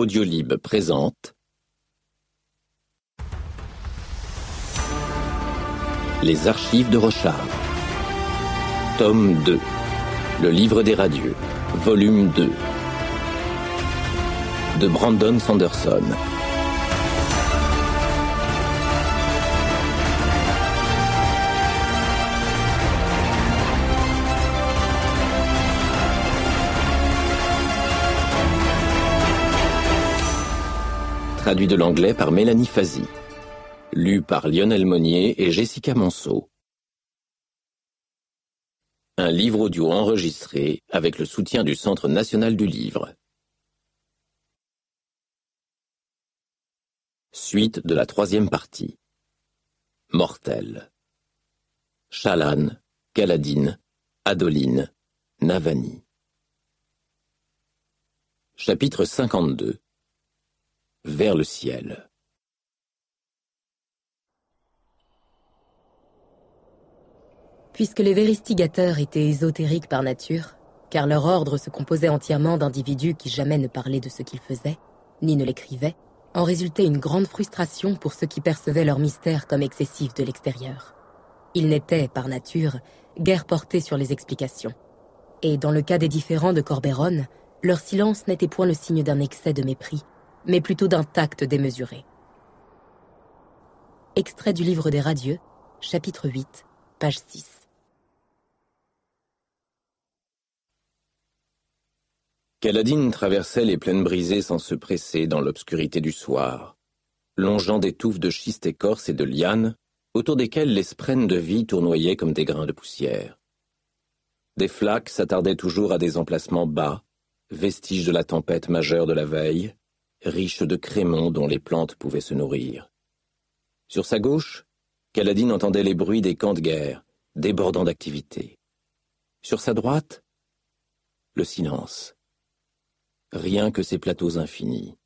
Audiolib présente Les archives de Rochard. Tome 2. Le livre des radieux. Volume 2. De Brandon Sanderson. Traduit de l'anglais par Mélanie Fazi. Lu par Lionel Monnier et Jessica Monceau. Un livre audio enregistré avec le soutien du Centre national du livre. Suite de la 3e partie. Mortel. Chalan, Kaladin, Adoline, Navani. Chapitre 52. Vers le ciel. Puisque les véristigateurs étaient ésotériques par nature, car leur ordre se composait entièrement d'individus qui jamais ne parlaient de ce qu'ils faisaient, ni ne l'écrivaient, en résultait une grande frustration pour ceux qui percevaient leur mystère comme excessif de l'extérieur. Ils n'étaient, par nature, guère portés sur les explications. Et dans le cas des différends de Corberon, leur silence n'était point le signe d'un excès de mépris, mais plutôt d'un tact démesuré. Extrait du livre des radieux, chapitre 8, page 6. Kaladin traversait les plaines brisées sans se presser dans l'obscurité du soir, longeant des touffes de schiste écorce et de lianes, autour desquelles les sprènes de vie tournoyaient comme des grains de poussière. Des flaques s'attardaient toujours à des emplacements bas, vestiges de la tempête majeure de la veille, riches de crémons dont les plantes pouvaient se nourrir. Sur sa gauche, Kaladin entendait les bruits des camps de guerre, débordant d'activité. Sur sa droite, le silence. Rien que ces plateaux infinis.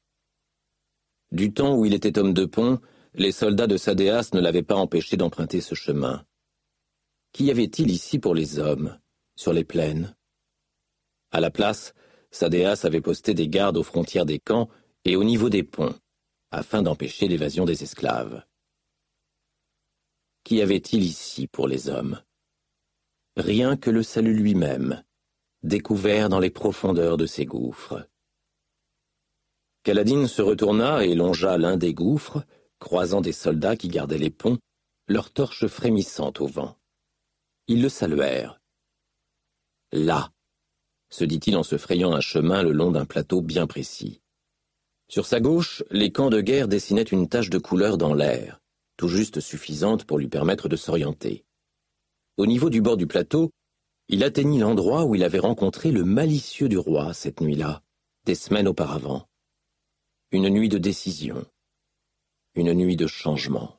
Du temps où il était homme de pont, les soldats de Sadéas ne l'avaient pas empêché d'emprunter ce chemin. Qu'y avait-il ici pour les hommes, sur les plaines? À la place, Sadéas avait posté des gardes aux frontières des camps et au niveau des ponts, afin d'empêcher l'évasion des esclaves. Qu'y avait-il ici pour les hommes? Rien que le salut lui-même, découvert dans les profondeurs de ces gouffres. Kaladin se retourna et longea l'un des gouffres, croisant des soldats qui gardaient les ponts, leurs torches frémissantes au vent. Ils le saluèrent. Là, se dit-il en se frayant un chemin le long d'un plateau bien précis. Sur sa gauche, les camps de guerre dessinaient une tache de couleur dans l'air, tout juste suffisante pour lui permettre de s'orienter. Au niveau du bord du plateau, il atteignit l'endroit où il avait rencontré le malicieux du roi cette nuit-là, des semaines auparavant. Une nuit de décision, une nuit de changement.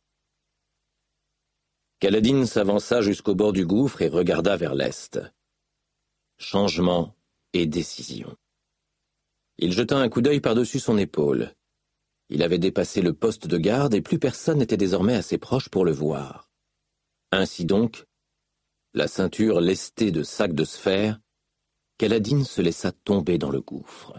Kaladin s'avança jusqu'au bord du gouffre et regarda vers l'est. Changement et décision. Il jeta un coup d'œil par-dessus son épaule. Il avait dépassé le poste de garde et plus personne n'était désormais assez proche pour le voir. Ainsi donc, la ceinture lestée de sacs de sphères, Kaladin se laissa tomber dans le gouffre.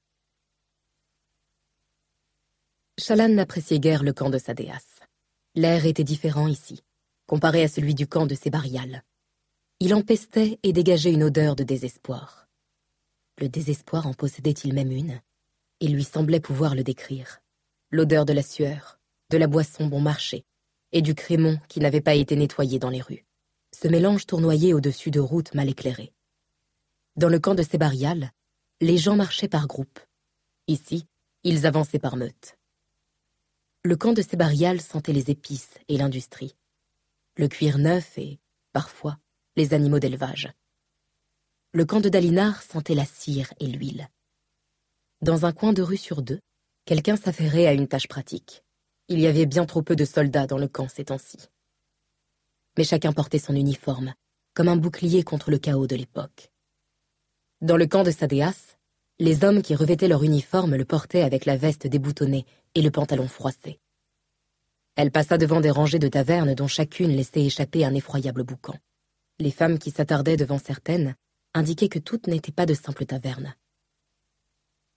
Chalan n'appréciait guère le camp de Sadéas. L'air était différent ici, comparé à celui du camp de Sébarial. Il empestait et dégageait une odeur de désespoir. Le désespoir en possédait-il même une? Il lui semblait pouvoir le décrire. L'odeur de la sueur, de la boisson bon marché, et du crémon qui n'avait pas été nettoyé dans les rues. Ce mélange tournoyait au-dessus de routes mal éclairées. Dans le camp de Sébarial, les gens marchaient par groupes. Ici, ils avançaient par meute. Le camp de Sébarial sentait les épices et l'industrie, le cuir neuf et, parfois, les animaux d'élevage. Le camp de Dalinar sentait la cire et l'huile. Dans un coin de rue sur deux, quelqu'un s'affairait à une tâche pratique. Il y avait bien trop peu de soldats dans le camp ces temps-ci. Mais chacun portait son uniforme, comme un bouclier contre le chaos de l'époque. Dans le camp de Sadéas, les hommes qui revêtaient leur uniforme le portaient avec la veste déboutonnée et le pantalon froissé. Elle passa devant des rangées de tavernes dont chacune laissait échapper un effroyable boucan. Les femmes qui s'attardaient devant certaines indiquaient que toutes n'étaient pas de simples tavernes.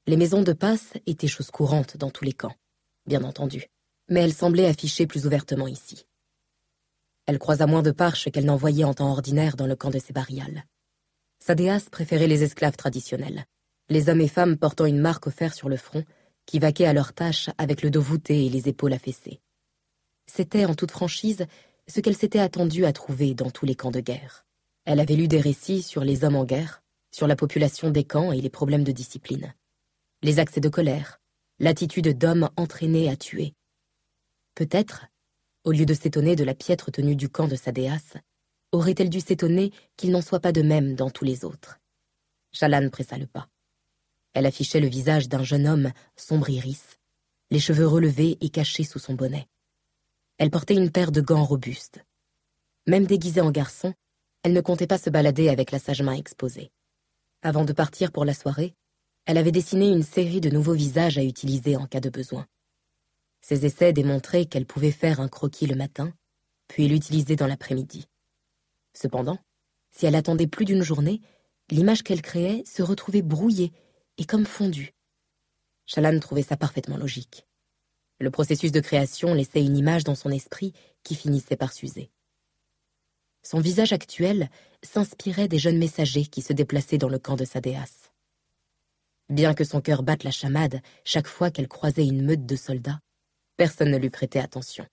Les maisons de passe étaient chose courante dans tous les camps, bien entendu, mais elles semblaient affichées plus ouvertement ici. Elle croisa moins de parches qu'elle n'en voyait en temps ordinaire dans le camp de Sebarial. Sadéas préférait les esclaves traditionnels, les hommes et femmes portant une marque au fer sur le front, qui vaquaient à leurs tâches avec le dos voûté et les épaules affaissées. C'était, en toute franchise, ce qu'elle s'était attendue à trouver dans tous les camps de guerre. Elle avait lu des récits sur les hommes en guerre, sur la population des camps et les problèmes de discipline. Les accès de colère, l'attitude d'hommes entraînés à tuer. Peut-être, au lieu de s'étonner de la piètre tenue du camp de Sadéas, aurait-elle dû s'étonner qu'il n'en soit pas de même dans tous les autres. Shallan pressa le pas. Elle affichait le visage d'un jeune homme sombre iris, les cheveux relevés et cachés sous son bonnet. Elle portait une paire de gants robustes. Même déguisée en garçon, elle ne comptait pas se balader avec la sage main exposée. Avant de partir pour la soirée, elle avait dessiné une série de nouveaux visages à utiliser en cas de besoin. Ses essais démontraient qu'elle pouvait faire un croquis le matin, puis l'utiliser dans l'après-midi. Cependant, si elle attendait plus d'une journée, l'image qu'elle créait se retrouvait brouillée et comme fondue. Shallan trouvait ça parfaitement logique. Le processus de création laissait une image dans son esprit qui finissait par s'user. Son visage actuel s'inspirait des jeunes messagers qui se déplaçaient dans le camp de Sadéas. Bien que son cœur batte la chamade chaque fois qu'elle croisait une meute de soldats, personne ne lui prêtait attention.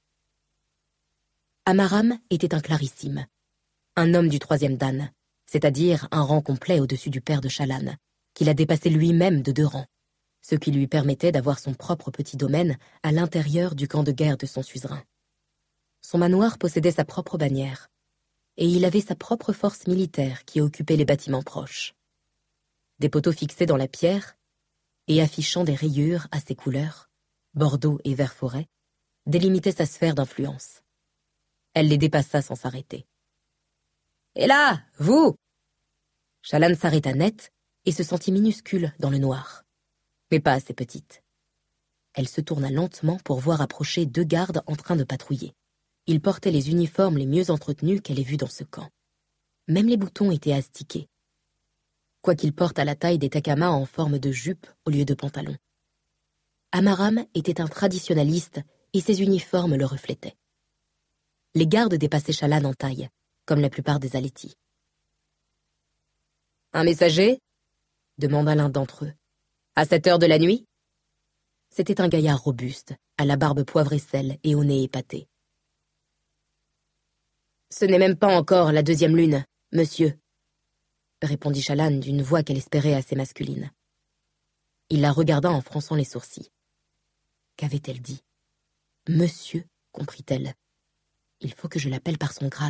Amaram était un clarissime, un homme du 3e dan, c'est-à-dire un rang complet au-dessus du père de Shallan, qu'il a dépassé lui-même de 2 rangs, ce qui lui permettait d'avoir son propre petit domaine à l'intérieur du camp de guerre de son suzerain. Son manoir possédait sa propre bannière, et il avait sa propre force militaire qui occupait les bâtiments proches. Des poteaux fixés dans la pierre et affichant des rayures à ses couleurs, bordeaux et vert forêt, délimitaient sa sphère d'influence. Elle les dépassa sans s'arrêter. « Et là, vous !» Shallan s'arrêta net et se sentit minuscule dans le noir, mais pas assez petite. Elle se tourna lentement pour voir approcher 2 gardes en train de patrouiller. Ils portaient les uniformes les mieux entretenus qu'elle ait vus dans ce camp. Même les boutons étaient astiqués, quoiqu'ils portent à la taille des takamas en forme de jupe au lieu de pantalon. Amaram était un traditionnaliste et ses uniformes le reflétaient. Les gardes dépassaient Shallan en taille, comme la plupart des Aletis. « Un messager ?» demanda l'un d'entre eux. « À cette heure de la nuit ?» C'était un gaillard robuste, à la barbe poivre et sel et au nez épaté. « Ce n'est même pas encore la 2e lune, monsieur, » répondit Shallan d'une voix qu'elle espérait assez masculine. Il la regarda en fronçant les sourcils. Qu'avait-elle dit ? « Monsieur », comprit-elle. « Il faut que je l'appelle par son grade. »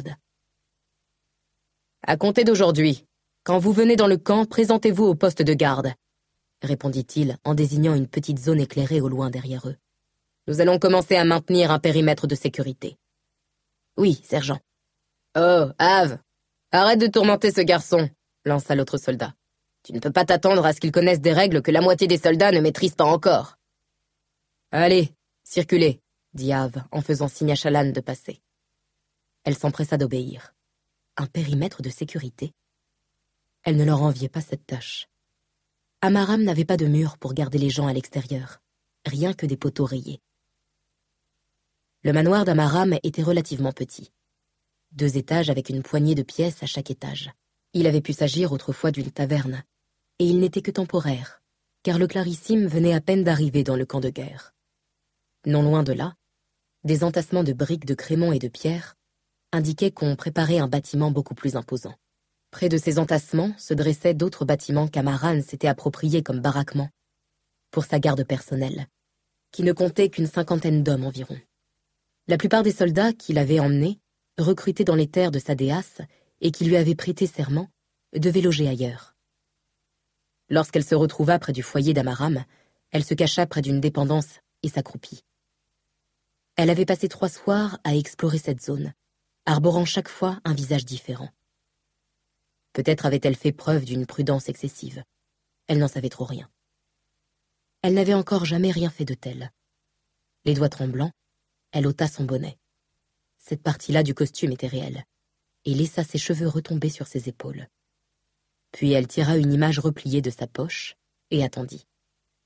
« À compter d'aujourd'hui, quand vous venez dans le camp, présentez-vous au poste de garde, » répondit-il en désignant une petite zone éclairée au loin derrière eux. « Nous allons commencer à maintenir un périmètre de sécurité. »« Oui, sergent. »« Oh, Ave, arrête de tourmenter ce garçon, » lança l'autre soldat. « Tu ne peux pas t'attendre à ce qu'il connaisse des règles que la moitié des soldats ne maîtrisent pas encore. »« Allez, circulez, » dit Ave en faisant signe à Shallan de passer. Elle s'empressa d'obéir. Un périmètre de sécurité. Elle ne leur enviait pas cette tâche. Amaram n'avait pas de mur pour garder les gens à l'extérieur, rien que des poteaux rayés. Le manoir d'Amaram était relativement petit. 2 étages avec une poignée de pièces à chaque étage. Il avait pu s'agir autrefois d'une taverne, et il n'était que temporaire, car le clarissime venait à peine d'arriver dans le camp de guerre. Non loin de là, des entassements de briques de crémon et de pierre indiquaient qu'on préparait un bâtiment beaucoup plus imposant. Près de ces entassements se dressaient d'autres bâtiments qu'Amaran s'était appropriés comme baraquements, pour sa garde personnelle, qui ne comptait qu'une 50aine d'hommes environ. La plupart des soldats qu'il avait emmenés, recrutés dans les terres de Sadéas et qui lui avaient prêté serment, devaient loger ailleurs. Lorsqu'elle se retrouva près du foyer d'Amaram, elle se cacha près d'une dépendance et s'accroupit. Elle avait passé 3 soirs à explorer cette zone, arborant chaque fois un visage différent. Peut-être avait-elle fait preuve d'une prudence excessive. Elle n'en savait trop rien. Elle n'avait encore jamais rien fait de tel. Les doigts tremblants, elle ôta son bonnet. Cette partie-là du costume était réelle, et laissa ses cheveux retomber sur ses épaules. Puis elle tira une image repliée de sa poche et attendit.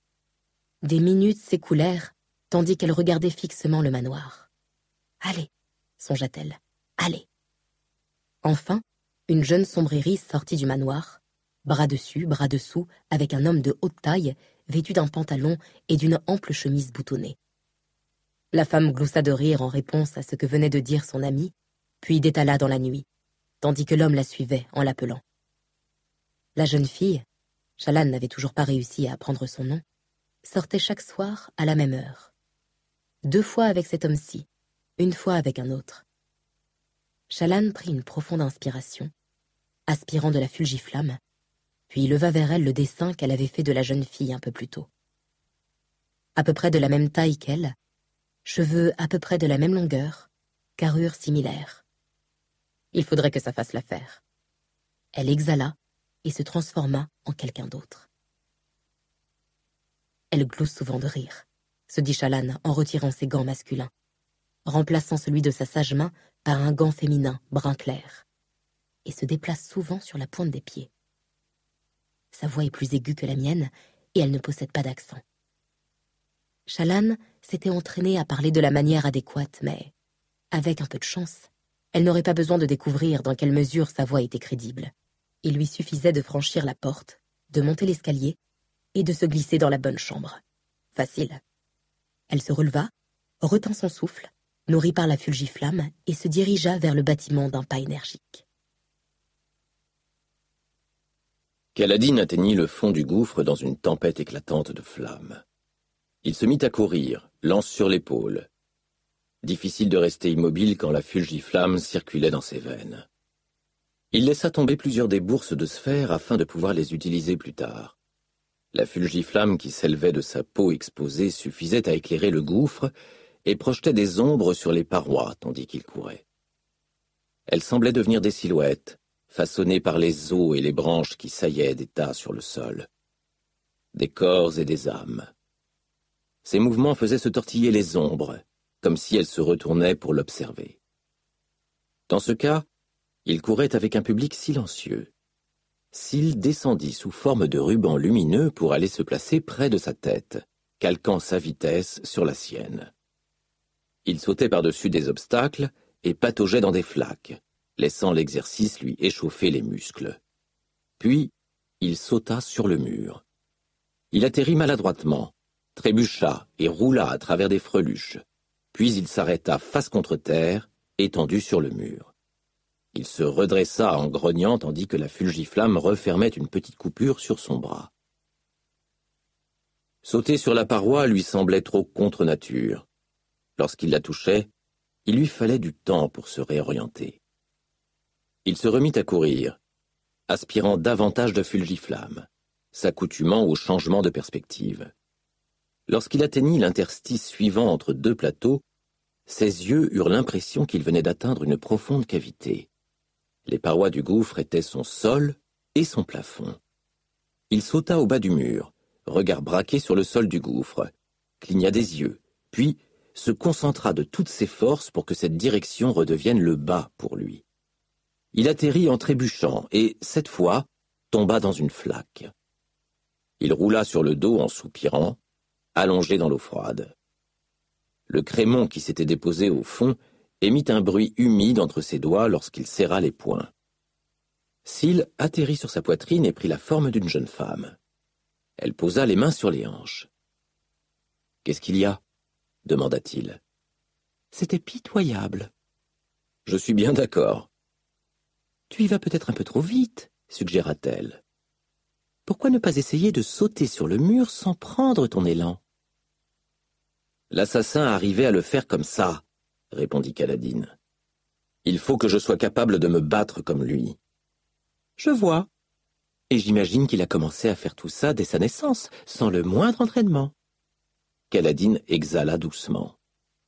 Des minutes s'écoulèrent, tandis qu'elle regardait fixement le manoir. « Allez, songea-t-elle, allez. » Enfin, une jeune sombrerie sortit du manoir, bras dessus, bras dessous, avec un homme de haute taille, vêtu d'un pantalon et d'une ample chemise boutonnée. La femme gloussa de rire en réponse à ce que venait de dire son amie, puis détala dans la nuit, tandis que l'homme la suivait en l'appelant. La jeune fille, Shahlan n'avait toujours pas réussi à apprendre son nom, sortait chaque soir à la même heure. 2 fois avec cet homme-ci, 1 fois avec un autre. Shahlan prit une profonde inspiration, aspirant de la fulgiflamme, puis leva vers elle le dessin qu'elle avait fait de la jeune fille un peu plus tôt. À peu près de la même taille qu'elle, cheveux à peu près de la même longueur, carrure similaire. Il faudrait que ça fasse l'affaire. Elle exhala et se transforma en quelqu'un d'autre. Elle glousse souvent de rire, se dit Shahlan en retirant ses gants masculins, remplaçant celui de sa sage main par un gant féminin brun clair, et se déplace souvent sur la pointe des pieds. Sa voix est plus aiguë que la mienne et elle ne possède pas d'accent. Shahlan s'était entraînée à parler de la manière adéquate, mais, avec un peu de chance, elle n'aurait pas besoin de découvrir dans quelle mesure sa voix était crédible. Il lui suffisait de franchir la porte, de monter l'escalier et de se glisser dans la bonne chambre. Facile. Elle se releva, retint son souffle, nourri par la fulgiflamme, et se dirigea vers le bâtiment d'un pas énergique. Kaladin atteignit le fond du gouffre dans une tempête éclatante de flammes. Il se mit à courir, lance sur l'épaule. Difficile de rester immobile quand la fulgiflamme circulait dans ses veines. Il laissa tomber plusieurs des bourses de sphères afin de pouvoir les utiliser plus tard. La fulgiflamme qui s'élevait de sa peau exposée suffisait à éclairer le gouffre et projetait des ombres sur les parois tandis qu'il courait. Elles semblaient devenir des silhouettes, façonnées par les os et les branches qui saillaient des tas sur le sol. Des corps et des âmes. Ces mouvements faisaient se tortiller les ombres, comme si elles se retournaient pour l'observer. Dans ce cas, il courait avec un public silencieux. S'il descendit sous forme de ruban lumineux pour aller se placer près de sa tête, calquant sa vitesse sur la sienne. Il sautait par-dessus des obstacles et pataugeait dans des flaques, laissant l'exercice lui échauffer les muscles. Puis, il sauta sur le mur. Il atterrit maladroitement, trébucha et roula à travers des freluches. Puis il s'arrêta face contre terre, étendu sur le mur. Il se redressa en grognant tandis que la fulgiflamme refermait une petite coupure sur son bras. Sauter sur la paroi lui semblait trop contre nature. Lorsqu'il la touchait, il lui fallait du temps pour se réorienter. Il se remit à courir, aspirant davantage de fulgiflamme, s'accoutumant au changement de perspective. Lorsqu'il atteignit l'interstice suivant entre 2 plateaux, ses yeux eurent l'impression qu'il venait d'atteindre une profonde cavité. Les parois du gouffre étaient son sol et son plafond. Il sauta au bas du mur, regard braqué sur le sol du gouffre, cligna des yeux, puis se concentra de toutes ses forces pour que cette direction redevienne le bas pour lui. Il atterrit en trébuchant et, cette fois, tomba dans une flaque. Il roula sur le dos en soupirant, allongé dans l'eau froide. Le crémon qui s'était déposé au fond émit un bruit humide entre ses doigts lorsqu'il serra les poings. Syl atterrit sur sa poitrine et prit la forme d'une jeune femme. Elle posa les mains sur les hanches. « Qu'est-ce qu'il y a ?» demanda-t-il. « C'était pitoyable. »« Je suis bien d'accord. »« Tu y vas peut-être un peu trop vite, » suggéra-t-elle. « Pourquoi ne pas essayer de sauter sur le mur sans prendre ton élan ?»« L'assassin arrivait à le faire comme ça, » répondit Kaladin. « Il faut que je sois capable de me battre comme lui. »« Je vois. Et j'imagine qu'il a commencé à faire tout ça dès sa naissance, sans le moindre entraînement. » Kaladin exhala doucement.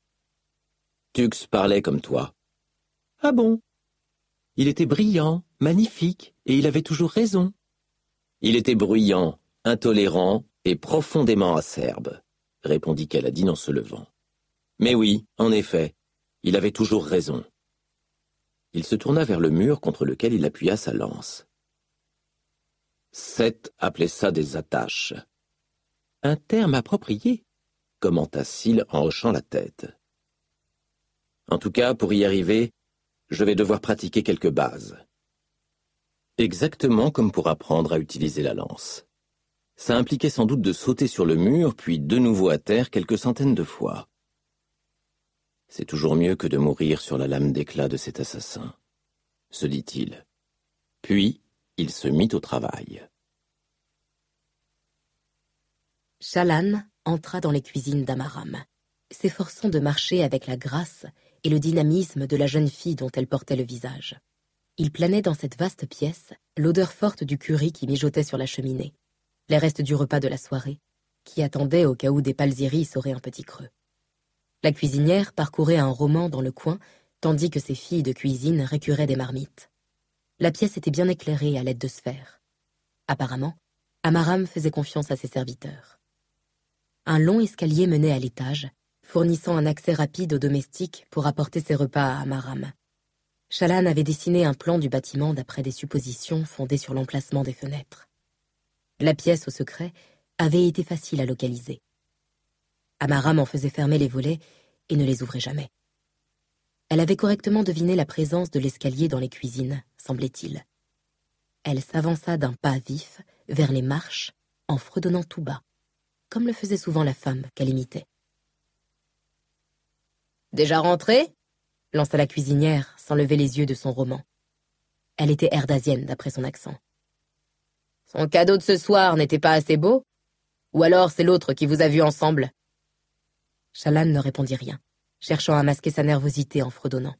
« Tux parlait comme toi. »« Ah bon ? Il était brillant, magnifique, et il avait toujours raison. »« Il était bruyant, intolérant et profondément acerbe, » répondit Kaladin en se levant. « Mais oui, en effet, il avait toujours raison. » Il se tourna vers le mur contre lequel il appuya sa lance. Seth appelait ça des attaches. Un terme approprié, commenta Syl en hochant la tête. En tout cas, pour y arriver, je vais devoir pratiquer quelques bases. Exactement comme pour apprendre à utiliser la lance. Ça impliquait sans doute de sauter sur le mur, puis de nouveau à terre quelques centaines de fois. C'est toujours mieux que de mourir sur la lame d'éclat de cet assassin, se dit-il. Puis, il se mit au travail. Shallan entra dans les cuisines d'Amaram, s'efforçant de marcher avec la grâce et le dynamisme de la jeune fille dont elle portait le visage. Il planait dans cette vaste pièce l'odeur forte du curry qui mijotait sur la cheminée, les restes du repas de la soirée, qui attendait au cas où des Palzyris auraient un petit creux. La cuisinière parcourait un roman dans le coin, tandis que ses filles de cuisine récuraient des marmites. La pièce était bien éclairée à l'aide de sphères. Apparemment, Amaram faisait confiance à ses serviteurs. Un long escalier menait à l'étage, fournissant un accès rapide aux domestiques pour apporter ses repas à Amaram. Shallan avait dessiné un plan du bâtiment d'après des suppositions fondées sur l'emplacement des fenêtres. La pièce au secret avait été facile à localiser. Amaram en faisait fermer les volets et ne les ouvrait jamais. Elle avait correctement deviné la présence de l'escalier dans les cuisines, semblait-il. Elle s'avança d'un pas vif vers les marches en fredonnant tout bas, comme le faisait souvent la femme qu'elle imitait. « Déjà rentrée ?» lança la cuisinière sans lever les yeux de son roman. Elle était erdasienne d'après son accent. « Son cadeau de ce soir n'était pas assez beau? Ou alors c'est l'autre qui vous a vu ensemble ?» Shallan ne répondit rien, cherchant à masquer sa nervosité en fredonnant.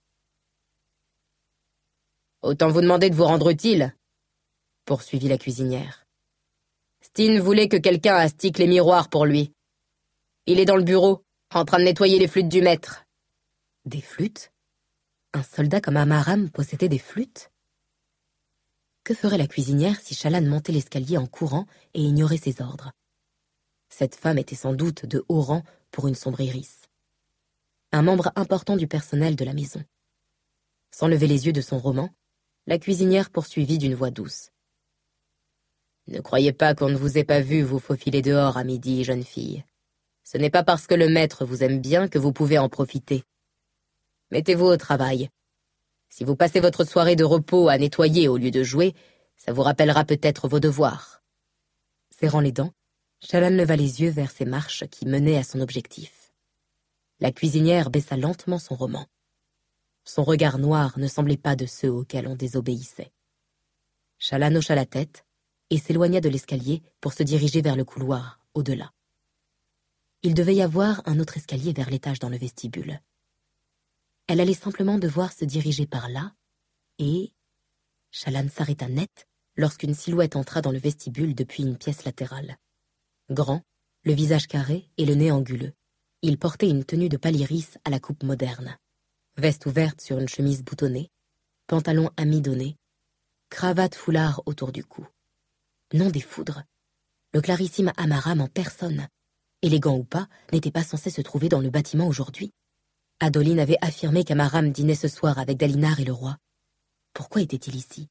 « Autant vous demander de vous rendre utile, » poursuivit la cuisinière. « Steen voulait que quelqu'un astique les miroirs pour lui. Il est dans le bureau, en train de nettoyer les flûtes du maître. » Des flûtes? Un soldat comme Amaram possédait des flûtes? Que ferait la cuisinière si Shallan montait l'escalier en courant et ignorait ses ordres? Cette femme était sans doute de haut rang pour une sombre iris. Un membre important du personnel de la maison. Sans lever les yeux de son roman, la cuisinière poursuivit d'une voix douce. « Ne croyez pas qu'on ne vous ait pas vu vous faufiler dehors à midi, jeune fille. Ce n'est pas parce que le maître vous aime bien que vous pouvez en profiter. Mettez-vous au travail. Si vous passez votre soirée de repos à nettoyer au lieu de jouer, ça vous rappellera peut-être vos devoirs. » Serrant les dents, Shallan leva les yeux vers ces marches qui menaient à son objectif. La cuisinière baissa lentement son roman. Son regard noir ne semblait pas de ceux auxquels on désobéissait. Shallan hocha la tête et s'éloigna de l'escalier pour se diriger vers le couloir, au-delà. Il devait y avoir un autre escalier vers l'étage dans le vestibule. Elle allait simplement devoir se diriger par là, et... Shallan s'arrêta net lorsqu'une silhouette entra dans le vestibule depuis une pièce latérale. Grand, le visage carré et le nez anguleux, il portait une tenue de Pallyris à la coupe moderne. Veste ouverte sur une chemise boutonnée, pantalon amidonné, cravate foulard autour du cou. Nom des foudres. Le clarissime Amaram en personne, élégant ou pas, n'était pas censé se trouver dans le bâtiment aujourd'hui. Adolin avait affirmé qu'Amaram dînait ce soir avec Dalinar et le roi. Pourquoi était-il ici?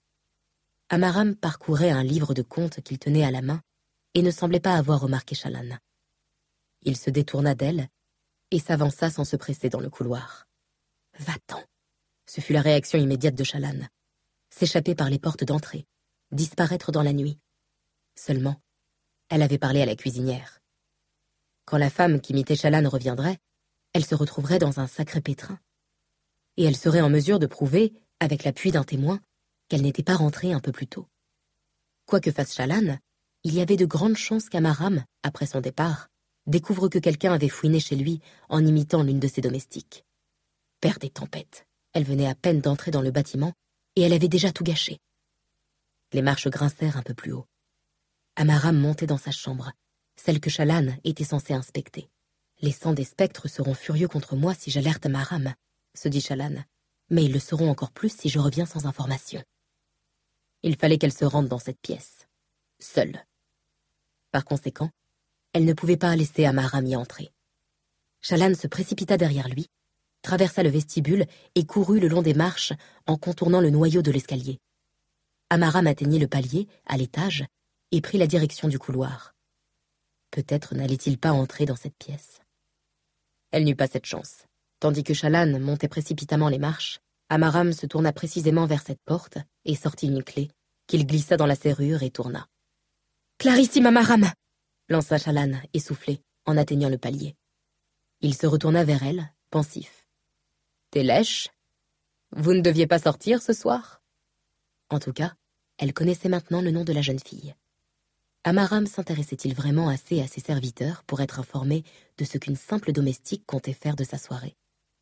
Amaram parcourait un livre de contes qu'il tenait à la main et ne semblait pas avoir remarqué Shallan. Il se détourna d'elle et s'avança sans se presser dans le couloir. « Va-t'en !» Ce fut la réaction immédiate de Shallan. S'échapper par les portes d'entrée, disparaître dans la nuit. Seulement, elle avait parlé à la cuisinière. Quand la femme qui imitait Shallan reviendrait, elle se retrouverait dans un sacré pétrin. Et elle serait en mesure de prouver, avec l'appui d'un témoin, qu'elle n'était pas rentrée un peu plus tôt. Quoi que fasse Shallan, il y avait de grandes chances qu'Amaram, après son départ, découvre que quelqu'un avait fouiné chez lui en imitant l'une de ses domestiques. Père des tempêtes, elle venait à peine d'entrer dans le bâtiment et elle avait déjà tout gâché. Les marches grincèrent un peu plus haut. Amaram montait dans sa chambre, celle que Shallan était censé inspecter. « Les sangs des spectres seront furieux contre moi si j'alerte Amaram, » se dit Shallan, « mais ils le seront encore plus si je reviens sans information. » Il fallait qu'elle se rende dans cette pièce, seule. Par conséquent, elle ne pouvait pas laisser Amaram y entrer. Shallan se précipita derrière lui, traversa le vestibule et courut le long des marches en contournant le noyau de l'escalier. Amaram atteignit le palier, à l'étage, et prit la direction du couloir. Peut-être n'allait-il pas entrer dans cette pièce. Elle n'eut pas cette chance. Tandis que Shallan montait précipitamment les marches, Amaram se tourna précisément vers cette porte et sortit une clé, qu'il glissa dans la serrure et tourna. « Clarissime Amaram !» lança Shallan, essoufflé, en atteignant le palier. Il se retourna vers elle, pensif. « T'es lèche ? Vous ne deviez pas sortir ce soir ?» En tout cas, elle connaissait maintenant le nom de la jeune fille. Amaram s'intéressait-il vraiment assez à ses serviteurs pour être informé de ce qu'une simple domestique comptait faire de sa soirée ?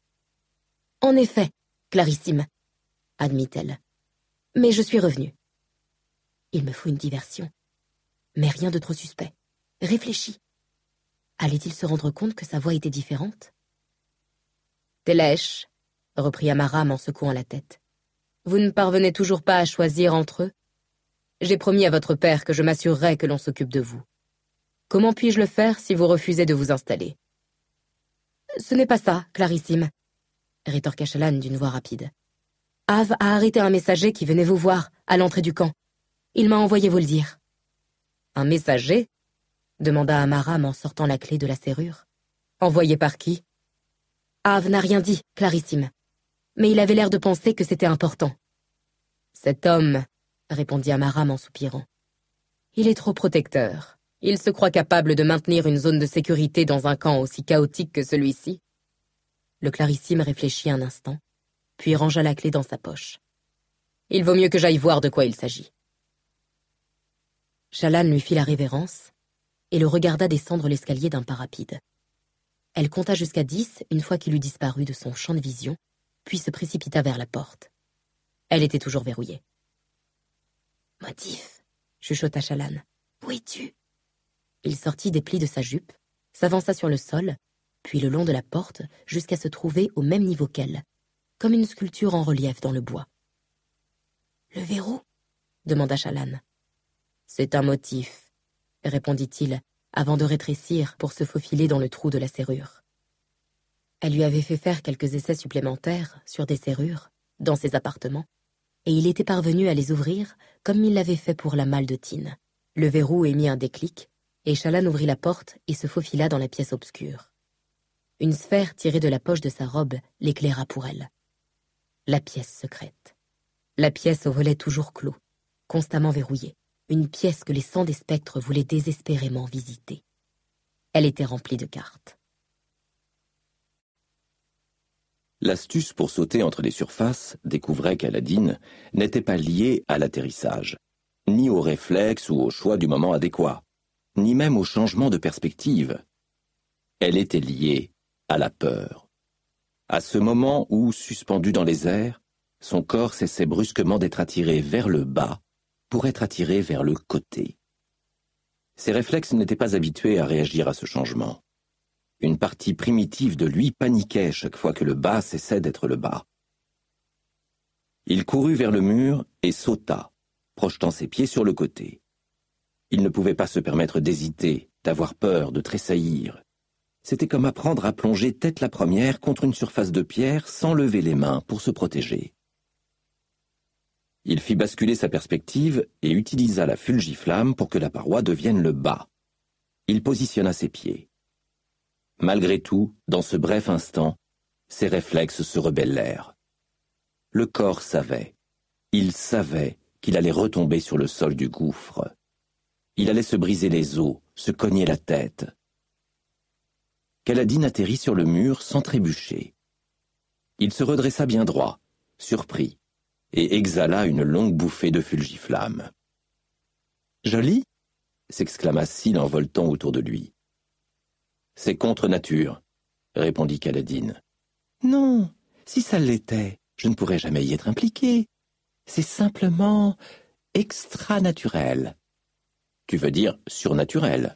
« En effet, Clarissime, admit-elle. Mais je suis revenue. Il me faut une diversion. Mais rien de trop suspect. Réfléchis. Allait-il se rendre compte que sa voix était différente ? T'es lèche, reprit Amaram en secouant la tête. Vous ne parvenez toujours pas à choisir entre eux ? J'ai promis à votre père que je m'assurerai que l'on s'occupe de vous. Comment puis-je le faire si vous refusez de vous installer ? Ce n'est pas ça, Clarissime, rétorqua Shallan d'une voix rapide. Av a arrêté un messager qui venait vous voir à l'entrée du camp. Il m'a envoyé vous le dire. Un messager ? Demanda Amaram en sortant la clé de la serrure. Envoyé par qui ? Av n'a rien dit, Clarissime. Mais il avait l'air de penser que c'était important. Cet homme, répondit Amaram en soupirant. Il est trop protecteur. Il se croit capable de maintenir une zone de sécurité dans un camp aussi chaotique que celui-ci. Le Clarissime réfléchit un instant, puis rangea la clé dans sa poche. Il vaut mieux que j'aille voir de quoi il s'agit. Shallan lui fit la révérence et le regarda descendre l'escalier d'un pas rapide. Elle compta jusqu'à 10 une fois qu'il eut disparu de son champ de vision, puis se précipita vers la porte. Elle était toujours verrouillée. « Motif !» chuchota Shallan. « Où es-tu » Il sortit des plis de sa jupe, s'avança sur le sol, puis le long de la porte jusqu'à se trouver au même niveau qu'elle, comme une sculpture en relief dans le bois. « Le verrou ?» demanda Shallan. « C'est un motif », répondit-il, avant de rétrécir pour se faufiler dans le trou de la serrure. Elle lui avait fait faire quelques essais supplémentaires sur des serrures, dans ses appartements, et il était parvenu à les ouvrir comme il l'avait fait pour la malle de Tine. Le verrou émit un déclic, et Shallan ouvrit la porte et se faufila dans la pièce obscure. Une sphère tirée de la poche de sa robe l'éclaira pour elle. La pièce secrète. La pièce au volet toujours clos, constamment verrouillée. Une pièce que les sangs des spectres voulaient désespérément visiter. Elle était remplie de cartes. L'astuce pour sauter entre les surfaces, découvrait qu'Aladin, n'était pas liée à l'atterrissage, ni au réflexe ou au choix du moment adéquat, ni même au changement de perspective. Elle était liée à la peur. À ce moment où, suspendu dans les airs, son corps cessait brusquement d'être attiré vers le bas pour être attiré vers le côté. Ses réflexes n'étaient pas habitués à réagir à ce changement. Une partie primitive de lui paniquait chaque fois que le bas cessait d'être le bas. Il courut vers le mur et sauta, projetant ses pieds sur le côté. Il ne pouvait pas se permettre d'hésiter, d'avoir peur, de tressaillir. C'était comme apprendre à plonger tête la première contre une surface de pierre sans lever les mains pour se protéger. Il fit basculer sa perspective et utilisa la fulgiflamme pour que la paroi devienne le bas. Il positionna ses pieds. Malgré tout, dans ce bref instant, ses réflexes se rebellèrent. Le corps savait. Il savait qu'il allait retomber sur le sol du gouffre. Il allait se briser les os, se cogner la tête. Kaladin atterrit sur le mur sans trébucher. Il se redressa bien droit, surpris, et exhala une longue bouffée de fulgiflamme. « Joli ?» s'exclama Syl en voltant autour de lui. « C'est contre nature, » répondit Kaladin. « Non, si ça l'était, je ne pourrais jamais y être impliqué. C'est simplement extra-naturel. »« Tu veux dire surnaturel ?»«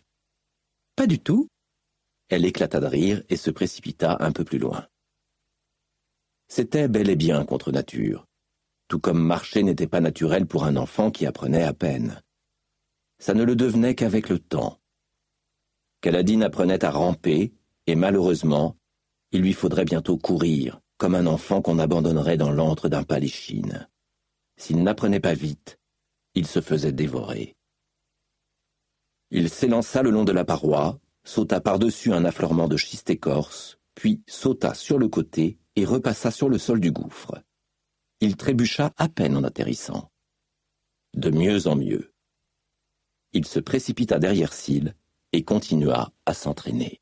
Pas du tout. » Elle éclata de rire et se précipita un peu plus loin. C'était bel et bien contre nature, tout comme marcher n'était pas naturel pour un enfant qui apprenait à peine. Ça ne le devenait qu'avec le temps. Kaladin apprenait à ramper, et malheureusement, il lui faudrait bientôt courir, comme un enfant qu'on abandonnerait dans l'antre d'un paléchine. S'il n'apprenait pas vite, il se faisait dévorer. Il s'élança le long de la paroi, sauta par-dessus un affleurement de schiste écorce, puis sauta sur le côté et repassa sur le sol du gouffre. Il trébucha à peine en atterrissant. De mieux en mieux. Il se précipita derrière Syl et continua à s'entraîner.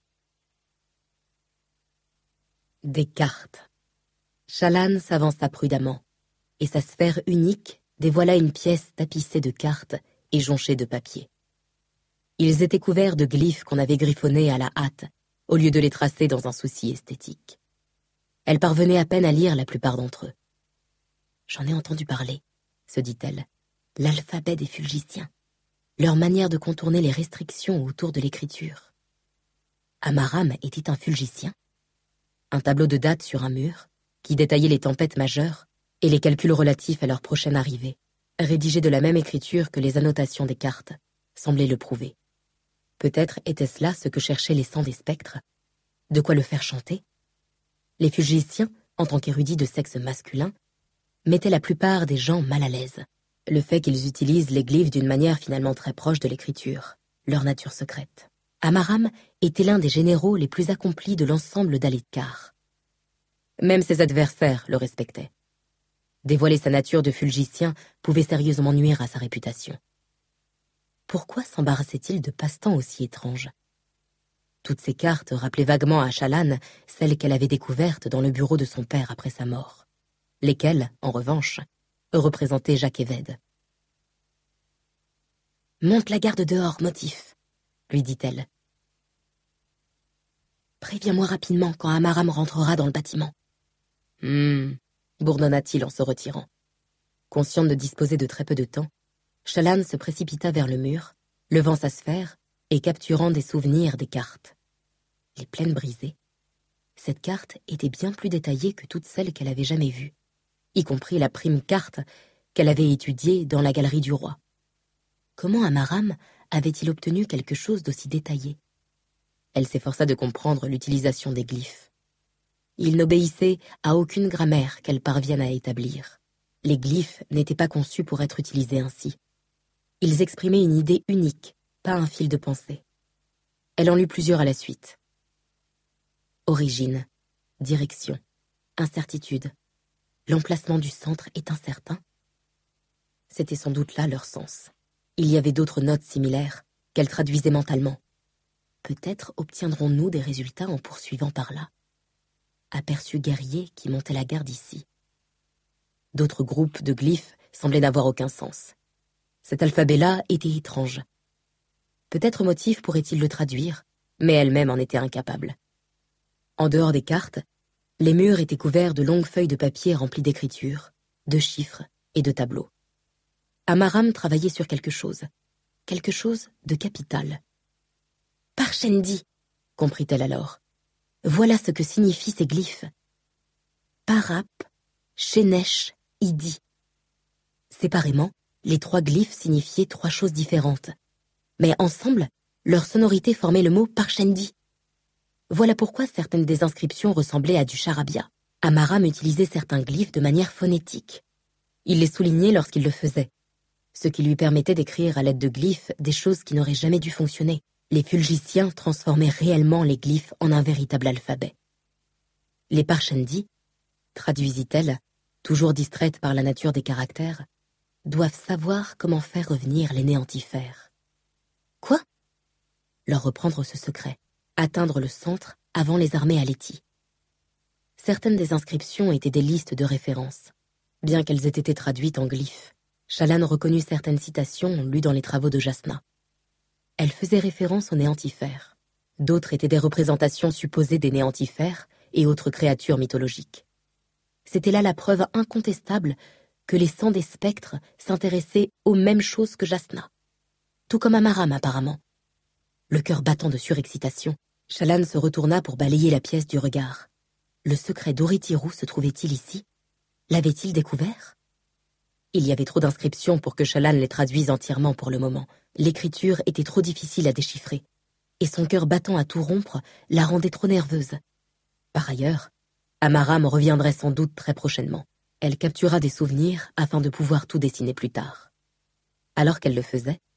Des cartes. Shallan s'avança prudemment, et sa sphère unique dévoila une pièce tapissée de cartes et jonchée de papier. Ils étaient couverts de glyphes qu'on avait griffonnés à la hâte, au lieu de les tracer dans un souci esthétique. Elle parvenait à peine à lire la plupart d'entre eux. « J'en ai entendu parler », se dit-elle, « l'alphabet des Fulgiciens, leur manière de contourner les restrictions autour de l'écriture. Amaram était un Fulgicien. Un tableau de date sur un mur, qui détaillait les tempêtes majeures et les calculs relatifs à leur prochaine arrivée, rédigé de la même écriture que les annotations des cartes, semblait le prouver. Peut-être était-ce là ce que cherchaient les sangs des spectres. De quoi le faire chanter? Les Fulgiciens, en tant qu'érudits de sexe masculin, mettaient la plupart des gens mal à l'aise. Le fait qu'ils utilisent les glyphes d'une manière finalement très proche de l'écriture, leur nature secrète. Amaram était l'un des généraux les plus accomplis de l'ensemble d'Alethkar. Même ses adversaires le respectaient. Dévoiler sa nature de Fulgicien pouvait sérieusement nuire à sa réputation. Pourquoi s'embarrassait-il de passe-temps aussi étranges? Toutes ces cartes rappelaient vaguement à Shallan celles qu'elle avait découvertes dans le bureau de son père après sa mort, lesquelles, en revanche, représentaient Jacques Eved. « Monte la garde dehors, Motif, » lui dit-elle. « Préviens-moi rapidement quand Amaram rentrera dans le bâtiment. » Bourdonna-t-il en se retirant. Consciente de disposer de très peu de temps, Shallan se précipita vers le mur, levant sa sphère et capturant des souvenirs des cartes. Les plaines brisées. Cette carte était bien plus détaillée que toutes celles qu'elle avait jamais vues, y compris la prime carte qu'elle avait étudiée dans la galerie du roi. Comment Amaram avait-il obtenu quelque chose d'aussi détaillé? Elle s'efforça de comprendre l'utilisation des glyphes. Ils n'obéissaient à aucune grammaire qu'elle parvienne à établir. Les glyphes n'étaient pas conçus pour être utilisés ainsi. Ils exprimaient une idée unique, pas un fil de pensée. Elle en lut plusieurs à la suite. Origine, direction, incertitude. L'emplacement du centre est incertain. C'était sans doute là leur sens. Il y avait d'autres notes similaires qu'elle traduisait mentalement. Peut-être obtiendrons-nous des résultats en poursuivant par là. Aperçu guerrier qui montait la garde ici. D'autres groupes de glyphes semblaient n'avoir aucun sens. Cet alphabet-là était étrange. Peut-être Motif pourrait-il le traduire, mais elle-même en était incapable. En dehors des cartes, les murs étaient couverts de longues feuilles de papier remplies d'écritures, de chiffres et de tableaux. Amaram travaillait sur quelque chose de capital. « Parchendi » comprit-elle alors. « Voilà ce que signifient ces glyphes. Parap, Shenesh, Idi. » Séparément, les trois glyphes signifiaient trois choses différentes. Mais ensemble, leur sonorité formait le mot Parchendi. Voilà pourquoi certaines des inscriptions ressemblaient à du charabia. Amaram utilisait certains glyphes de manière phonétique. Il les soulignait lorsqu'il le faisait, ce qui lui permettait d'écrire à l'aide de glyphes des choses qui n'auraient jamais dû fonctionner. Les Fulgiciens transformaient réellement les glyphes en un véritable alphabet. Les Parchendi, traduisit-elle, toujours distraite par la nature des caractères, doivent savoir comment faire revenir les néantifères. Quoi? Leur reprendre ce secret, atteindre le centre avant les armées Alethi. Certaines des inscriptions étaient des listes de références, bien qu'elles aient été traduites en glyphes. Shallan reconnut certaines citations lues dans les travaux de Jasnah. Elles faisaient référence aux néantifères. D'autres étaient des représentations supposées des néantifères et autres créatures mythologiques. C'était là la preuve incontestable que les sangs des spectres s'intéressaient aux mêmes choses que Jasnah. Tout comme Amaram apparemment. Le cœur battant de surexcitation, Shallan se retourna pour balayer la pièce du regard. Le secret d'Oritirou se trouvait-il ici? L'avait-il découvert? Il y avait trop d'inscriptions pour que Shallan les traduise entièrement pour le moment. L'écriture était trop difficile à déchiffrer, et son cœur battant à tout rompre la rendait trop nerveuse. Par ailleurs, Amaram reviendrait sans doute très prochainement. Elle captura des souvenirs afin de pouvoir tout dessiner plus tard. Alors qu'elle le faisait,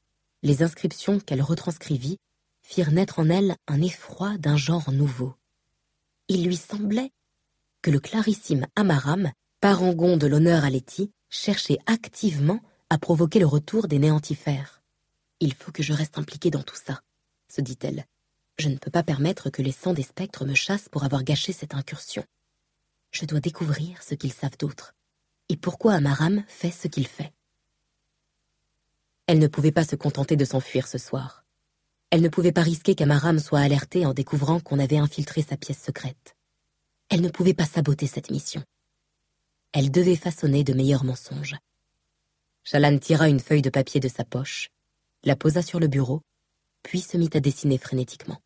les inscriptions qu'elle retranscrivit firent naître en elle un effroi d'un genre nouveau. Il lui semblait que le clarissime Amaram, parangon de l'honneur à Letty, cherchait activement à provoquer le retour des néantifères. « Il faut que je reste impliquée dans tout ça », se dit-elle. « Je ne peux pas permettre que les sangs des spectres me chassent pour avoir gâché cette incursion. Je dois découvrir ce qu'ils savent d'autres, et pourquoi Amaram fait ce qu'il fait. » Elle ne pouvait pas se contenter de s'enfuir ce soir. Elle ne pouvait pas risquer qu'Amaram soit alerté en découvrant qu'on avait infiltré sa pièce secrète. Elle ne pouvait pas saboter cette mission. Elle devait façonner de meilleurs mensonges. Shallan tira une feuille de papier de sa poche, la posa sur le bureau, puis se mit à dessiner frénétiquement.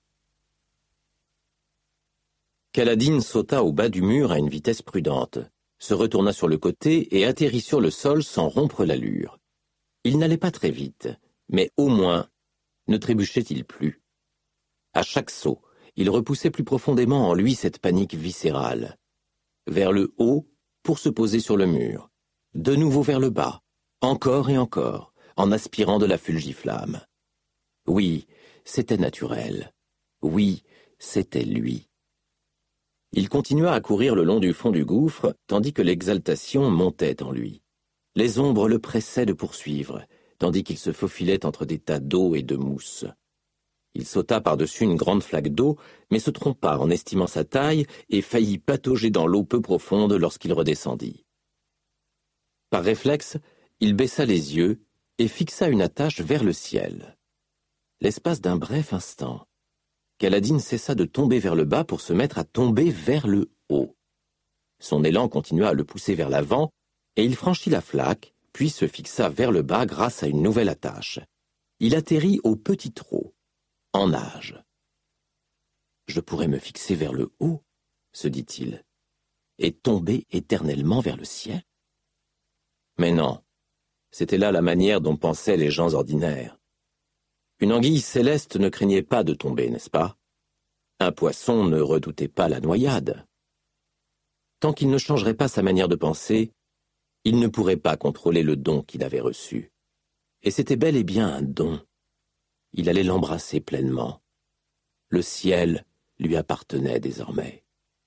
Kaladin sauta au bas du mur à une vitesse prudente, se retourna sur le côté et atterrit sur le sol sans rompre l'allure. Il n'allait pas très vite, mais au moins ne trébuchait-il plus. À chaque saut, il repoussait plus profondément en lui cette panique viscérale. Vers le haut, pour se poser sur le mur. De nouveau vers le bas, encore et encore, en aspirant de la fulgiflamme. Oui, c'était naturel. Oui, c'était lui. Il continua à courir le long du fond du gouffre, tandis que l'exaltation montait en lui. Les ombres le pressaient de poursuivre, tandis qu'il se faufilait entre des tas d'eau et de mousse. Il sauta par-dessus une grande flaque d'eau, mais se trompa en estimant sa taille et faillit patauger dans l'eau peu profonde lorsqu'il redescendit. Par réflexe, il baissa les yeux et fixa une attache vers le ciel. L'espace d'un bref instant, Kaladin cessa de tomber vers le bas pour se mettre à tomber vers le haut. Son élan continua à le pousser vers l'avant, et il franchit la flaque, puis se fixa vers le bas grâce à une nouvelle attache. Il atterrit au petit trot, en nage. « Je pourrais me fixer vers le haut, » se dit-il, « et tomber éternellement vers le ciel. » Mais non, c'était là la manière dont pensaient les gens ordinaires. Une anguille céleste ne craignait pas de tomber, n'est-ce pas? Un poisson ne redoutait pas la noyade. Tant qu'il ne changerait pas sa manière de penser, il ne pourrait pas contrôler le don qu'il avait reçu. Et c'était bel et bien un don. Il allait l'embrasser pleinement. Le ciel lui appartenait désormais.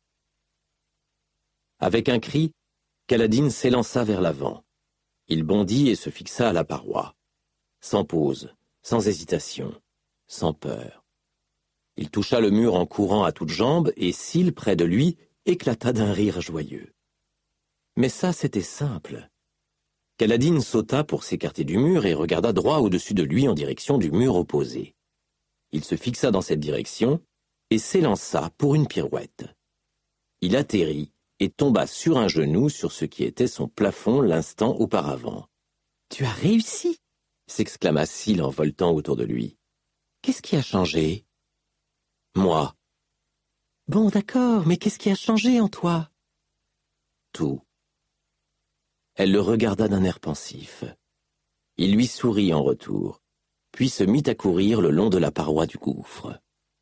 Avec un cri, Kaladin s'élança vers l'avant. Il bondit et se fixa à la paroi. Sans pause, sans hésitation, sans peur. Il toucha le mur en courant à toutes jambes et Syl, près de lui, éclata d'un rire joyeux. Mais ça, c'était simple. Kaladin sauta pour s'écarter du mur et regarda droit au-dessus de lui en direction du mur opposé. Il se fixa dans cette direction et s'élança pour une pirouette. Il atterrit et tomba sur un genou sur ce qui était son plafond l'instant auparavant. « Tu as réussi !» s'exclama Syl en voltant autour de lui. « Qu'est-ce qui a changé ?»« Moi. »« Bon, d'accord, mais qu'est-ce qui a changé en toi ?»« Tout. » Elle le regarda d'un air pensif. Il lui sourit en retour, puis se mit à courir le long de la paroi du gouffre.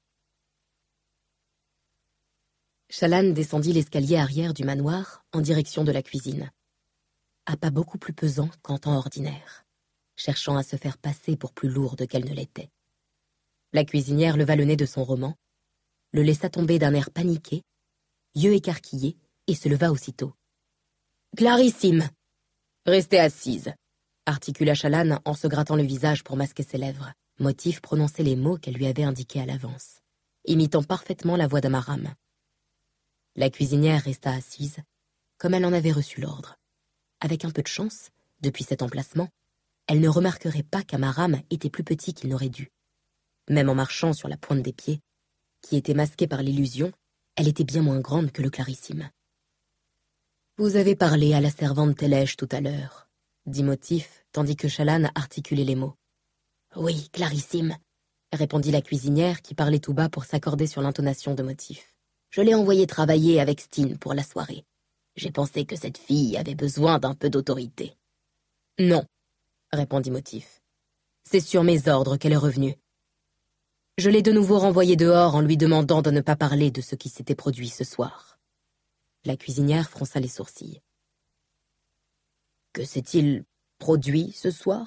Shallan descendit l'escalier arrière du manoir en direction de la cuisine. À pas beaucoup plus pesant qu'en temps ordinaire, cherchant à se faire passer pour plus lourde qu'elle ne l'était. La cuisinière leva le nez de son roman, le laissa tomber d'un air paniqué, yeux écarquillés, et se leva aussitôt. « Clarissime !»« Restez assise !» articula Shallan en se grattant le visage pour masquer ses lèvres. Motif prononçait les mots qu'elle lui avait indiqués à l'avance, imitant parfaitement la voix d'Amaram. La cuisinière resta assise, comme elle en avait reçu l'ordre. Avec un peu de chance, depuis cet emplacement, elle ne remarquerait pas qu'Amaram était plus petit qu'il n'aurait dû. Même en marchant sur la pointe des pieds, qui était masquée par l'illusion, elle était bien moins grande que le clarissime. « Vous avez parlé à la servante Télèche tout à l'heure, » dit Motif, tandis que Shallan articulait les mots. « Oui, clarissime, » répondit la cuisinière qui parlait tout bas pour s'accorder sur l'intonation de Motif. « Je l'ai envoyée travailler avec Stine pour la soirée. J'ai pensé que cette fille avait besoin d'un peu d'autorité. »« Non, » répondit Motif. « C'est sur mes ordres qu'elle est revenue. Je l'ai de nouveau renvoyée dehors en lui demandant de ne pas parler de ce qui s'était produit ce soir. » La cuisinière fronça les sourcils. « Que s'est-il produit ce soir ?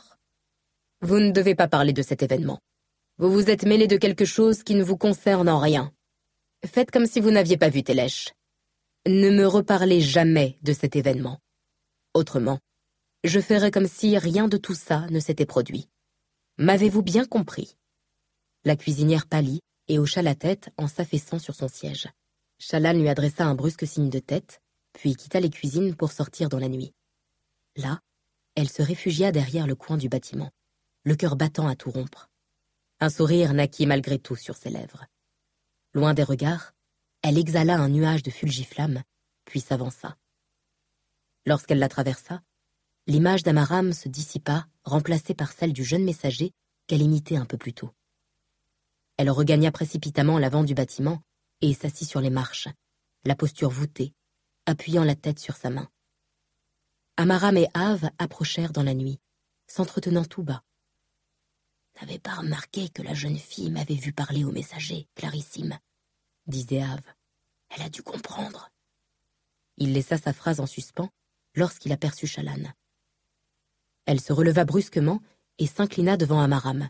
Vous ne devez pas parler de cet événement. Vous vous êtes mêlé de quelque chose qui ne vous concerne en rien. Faites comme si vous n'aviez pas vu Télesh. Ne me reparlez jamais de cet événement. Autrement, je ferai comme si rien de tout ça ne s'était produit. M'avez-vous bien compris? La cuisinière pâlit et hocha la tête en s'affaissant sur son siège. Shallan lui adressa un brusque signe de tête, puis quitta les cuisines pour sortir dans la nuit. Là, elle se réfugia derrière le coin du bâtiment, le cœur battant à tout rompre. Un sourire naquit malgré tout sur ses lèvres. Loin des regards, elle exhala un nuage de fulgiflammes, puis s'avança. Lorsqu'elle la traversa, l'image d'Amaram se dissipa, remplacée par celle du jeune messager qu'elle imitait un peu plus tôt. Elle regagna précipitamment l'avant du bâtiment et s'assit sur les marches, la posture voûtée, appuyant la tête sur sa main. Amaram et Av approchèrent dans la nuit, s'entretenant tout bas. « N'avais pas remarqué que la jeune fille m'avait vu parler au messager, Clarissime, » disait Av. « Elle a dû comprendre. » Il laissa sa phrase en suspens lorsqu'il aperçut Shallan. Elle se releva brusquement et s'inclina devant Amaram.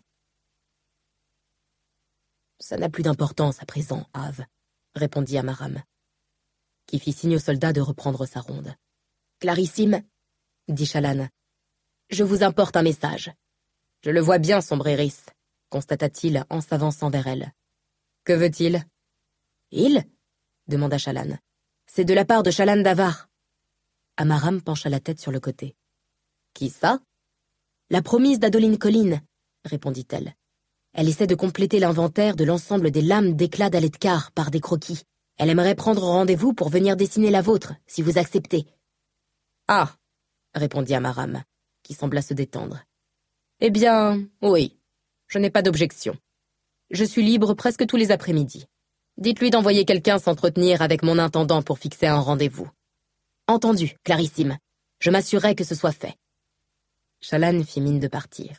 « Ça n'a plus d'importance à présent, Av, » répondit Amaram, qui fit signe aux soldats de reprendre sa ronde. « Clarissime, » dit Shallan, « je vous importe un message. » « Je le vois bien, sombre Iris, » constata-t-il en s'avançant vers elle. « Que veut-il ?»« Il » demanda Shallan. « C'est de la part de Shallan d'Avar. » Amaram pencha la tête sur le côté. « Qui ça ?»« La promise d'Adoline Colline, » répondit-elle. « Elle essaie de compléter l'inventaire de l'ensemble des lames d'éclat d'Aletkar par des croquis. Elle aimerait prendre rendez-vous pour venir dessiner la vôtre, si vous acceptez. »« Ah !» répondit Amaram, qui sembla se détendre. Eh bien, oui, je n'ai pas d'objection. Je suis libre presque tous les après-midi. Dites-lui d'envoyer quelqu'un s'entretenir avec mon intendant pour fixer un rendez-vous. Entendu, Clarissime. Je m'assurerai que ce soit fait. Shallan fit mine de partir.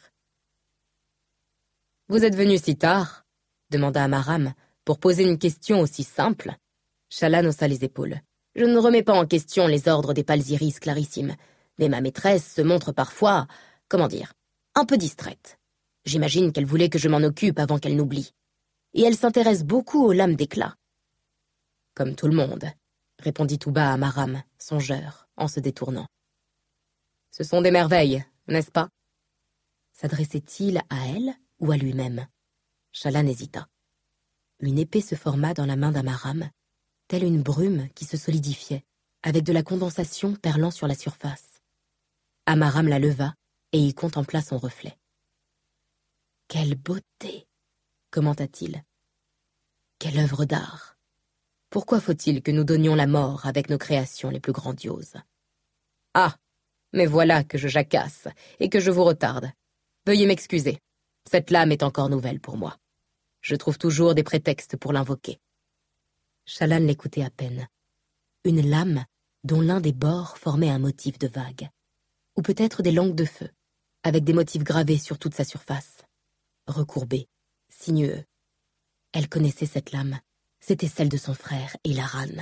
Vous êtes venu si tard, demanda Amaram, pour poser une question aussi simple. Shallan haussa les épaules. Je ne remets pas en question les ordres des Palzyris, Clarissime, mais ma maîtresse se montre parfois, comment dire, un peu distraite. J'imagine qu'elle voulait que je m'en occupe avant qu'elle n'oublie. Et elle s'intéresse beaucoup aux lames d'éclat. Comme tout le monde, répondit tout bas Amaram, songeur, en se détournant. Ce sont des merveilles, n'est-ce pas? S'adressait-il à elle ou à lui-même? Shallan hésita. Une épée se forma dans la main d'Amaram, telle une brume qui se solidifiait, avec de la condensation perlant sur la surface. Amaram la leva, et il contempla son reflet. « Quelle beauté !» commenta-t-il. « Quelle œuvre d'art! Pourquoi faut-il que nous donnions la mort avec nos créations les plus grandioses? Ah, mais voilà que je jacasse et que je vous retarde. Veuillez m'excuser, cette lame est encore nouvelle pour moi. Je trouve toujours des prétextes pour l'invoquer. » Shallan l'écoutait à peine. Une lame dont l'un des bords formait un motif de vague, ou peut-être des langues de feu, avec des motifs gravés sur toute sa surface. Recourbés, sinueux. Elle connaissait cette lame. C'était celle de son frère, Ilaran.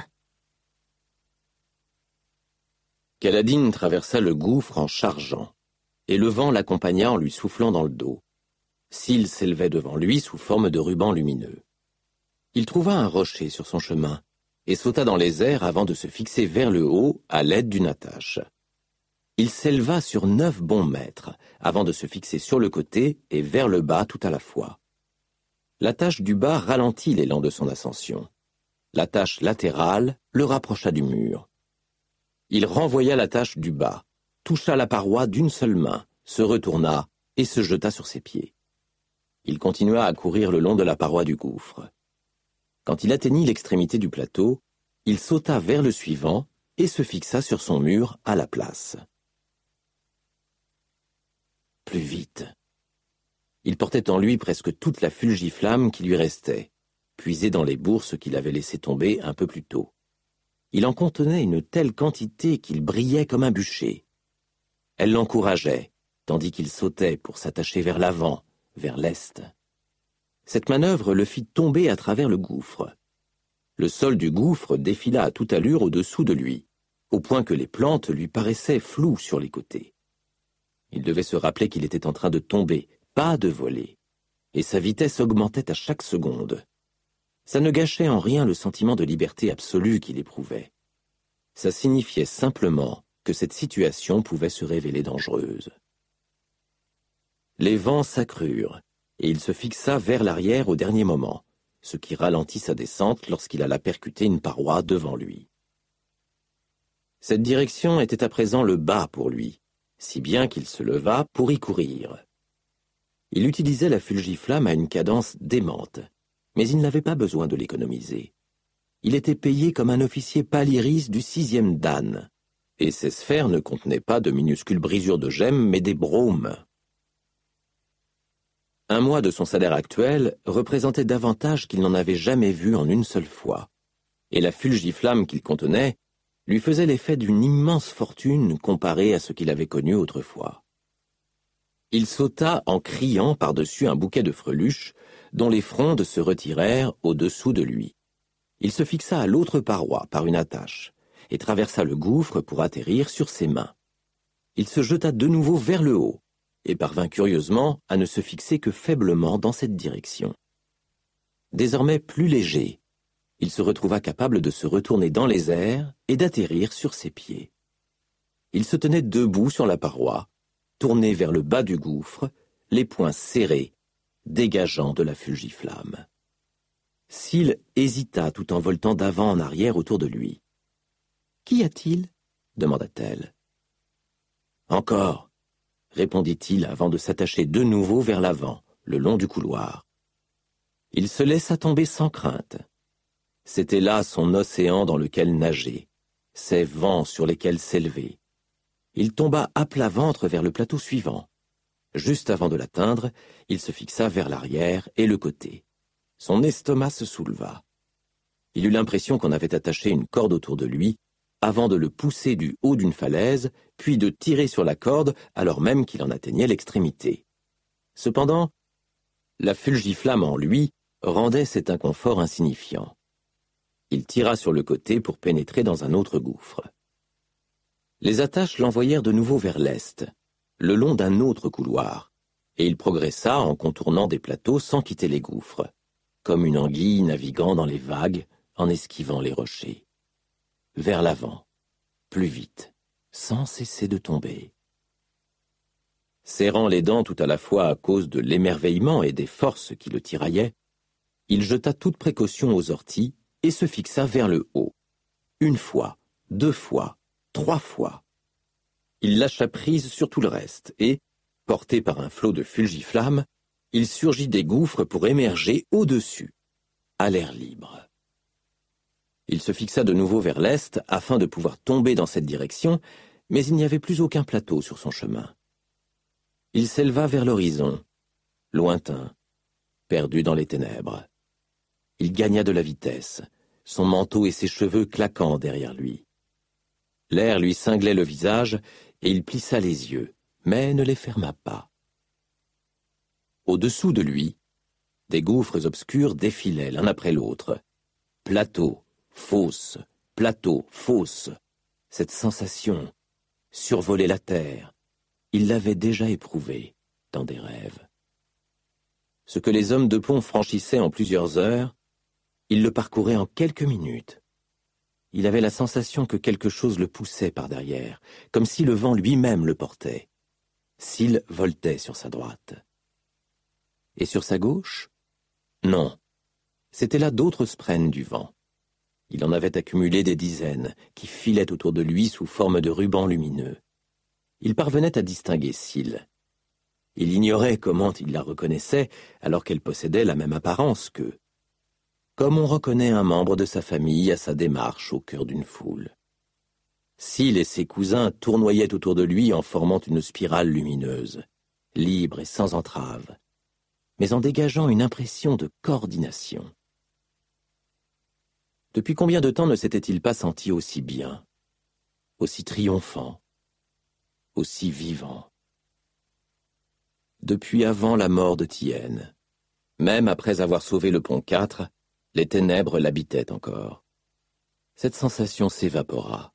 Kaladin traversa le gouffre en chargeant, et le vent l'accompagna en lui soufflant dans le dos. Syl s'élevait devant lui sous forme de ruban lumineux. Il trouva un rocher sur son chemin, et sauta dans les airs avant de se fixer vers le haut à l'aide d'une attache. Il s'éleva sur 9 bons mètres, avant de se fixer sur le côté et vers le bas tout à la fois. L'attache du bas ralentit l'élan de son ascension. L'attache latérale le rapprocha du mur. Il renvoya l'attache du bas, toucha la paroi d'une seule main, se retourna et se jeta sur ses pieds. Il continua à courir le long de la paroi du gouffre. Quand il atteignit l'extrémité du plateau, il sauta vers le suivant et se fixa sur son mur à la place. Plus vite. Il portait en lui presque toute la fulgiflamme qui lui restait, puisée dans les bourses qu'il avait laissées tomber un peu plus tôt. Il en contenait une telle quantité qu'il brillait comme un bûcher. Elle l'encourageait, tandis qu'il sautait pour s'attacher vers l'avant, vers l'est. Cette manœuvre le fit tomber à travers le gouffre. Le sol du gouffre défila à toute allure au-dessous de lui, au point que les plantes lui paraissaient floues sur les côtés. Il devait se rappeler qu'il était en train de tomber, pas de voler, et sa vitesse augmentait à chaque seconde. Ça ne gâchait en rien le sentiment de liberté absolue qu'il éprouvait. Ça signifiait simplement que cette situation pouvait se révéler dangereuse. Les vents s'accrurent, et il se fixa vers l'arrière au dernier moment, ce qui ralentit sa descente lorsqu'il alla percuter une paroi devant lui. Cette direction était à présent le bas pour lui, si bien qu'il se leva pour y courir. Il utilisait la fulgiflamme à une cadence démente, mais il n'avait pas besoin de l'économiser. Il était payé comme un officier Paliris du 6e Dan, et ses sphères ne contenaient pas de minuscules brisures de gemmes, mais des bromes. Un mois de son salaire actuel représentait davantage qu'il n'en avait jamais vu en une seule fois, et la fulgiflamme qu'il contenait lui faisait l'effet d'une immense fortune comparée à ce qu'il avait connu autrefois. Il sauta en criant par-dessus un bouquet de freluches dont les frondes se retirèrent au-dessous de lui. Il se fixa à l'autre paroi par une attache et traversa le gouffre pour atterrir sur ses mains. Il se jeta de nouveau vers le haut et parvint curieusement à ne se fixer que faiblement dans cette direction. Désormais plus léger, il se retrouva capable de se retourner dans les airs et d'atterrir sur ses pieds. Il se tenait debout sur la paroi, tourné vers le bas du gouffre, les poings serrés, dégageant de la fulgiflamme. Syl hésita tout en voltant d'avant en arrière autour de lui. « Qu'y a-t-il » demanda-t-elle. « Encore » répondit-il avant de s'attacher de nouveau vers l'avant, le long du couloir. Il se laissa tomber sans crainte. C'était là son océan dans lequel nager, ses vents sur lesquels s'élever. Il tomba à plat ventre vers le plateau suivant. Juste avant de l'atteindre, il se fixa vers l'arrière et le côté. Son estomac se souleva. Il eut l'impression qu'on avait attaché une corde autour de lui, avant de le pousser du haut d'une falaise, puis de tirer sur la corde alors même qu'il en atteignait l'extrémité. Cependant, la fulgiflamme en lui rendait cet inconfort insignifiant. Il tira sur le côté pour pénétrer dans un autre gouffre. Les attaches l'envoyèrent de nouveau vers l'est, le long d'un autre couloir, et il progressa en contournant des plateaux sans quitter les gouffres, comme une anguille naviguant dans les vagues en esquivant les rochers. Vers l'avant, plus vite, sans cesser de tomber. Serrant les dents tout à la fois à cause de l'émerveillement et des forces qui le tiraillaient, il jeta toute précaution aux orties et se fixa vers le haut. Une fois, 2 fois, 3 fois. Il lâcha prise sur tout le reste et, porté par un flot de fulgiflamme, il surgit des gouffres pour émerger au-dessus, à l'air libre. Il se fixa de nouveau vers l'est afin de pouvoir tomber dans cette direction, mais il n'y avait plus aucun plateau sur son chemin. Il s'éleva vers l'horizon, lointain, perdu dans les ténèbres. Il gagna de la vitesse, son manteau et ses cheveux claquant derrière lui. L'air lui cinglait le visage et il plissa les yeux, mais ne les ferma pas. Au-dessous de lui, des gouffres obscurs défilaient l'un après l'autre. Plateau, fosse, plateau, fosse. Cette sensation, survoler la terre, il l'avait déjà éprouvée dans des rêves. Ce que les hommes de pont franchissaient en plusieurs heures, il le parcourait en quelques minutes. Il avait la sensation que quelque chose le poussait par derrière, comme si le vent lui-même le portait. Syl voltait sur sa droite. Et sur sa gauche? Non. C'étaient là d'autres sprènes du vent. Il en avait accumulé des dizaines, qui filaient autour de lui sous forme de rubans lumineux. Il parvenait à distinguer Syl. Il ignorait comment il la reconnaissait alors qu'elle possédait la même apparence qu'eux. Comme on reconnaît un membre de sa famille à sa démarche au cœur d'une foule. Syl et ses cousins tournoyaient autour de lui en formant une spirale lumineuse, libre et sans entrave, mais en dégageant une impression de coordination. Depuis combien de temps ne s'était-il pas senti aussi bien, aussi triomphant, aussi vivant? Depuis avant la mort de Tien, même après avoir sauvé le pont 4, les ténèbres l'habitaient encore. Cette sensation s'évapora.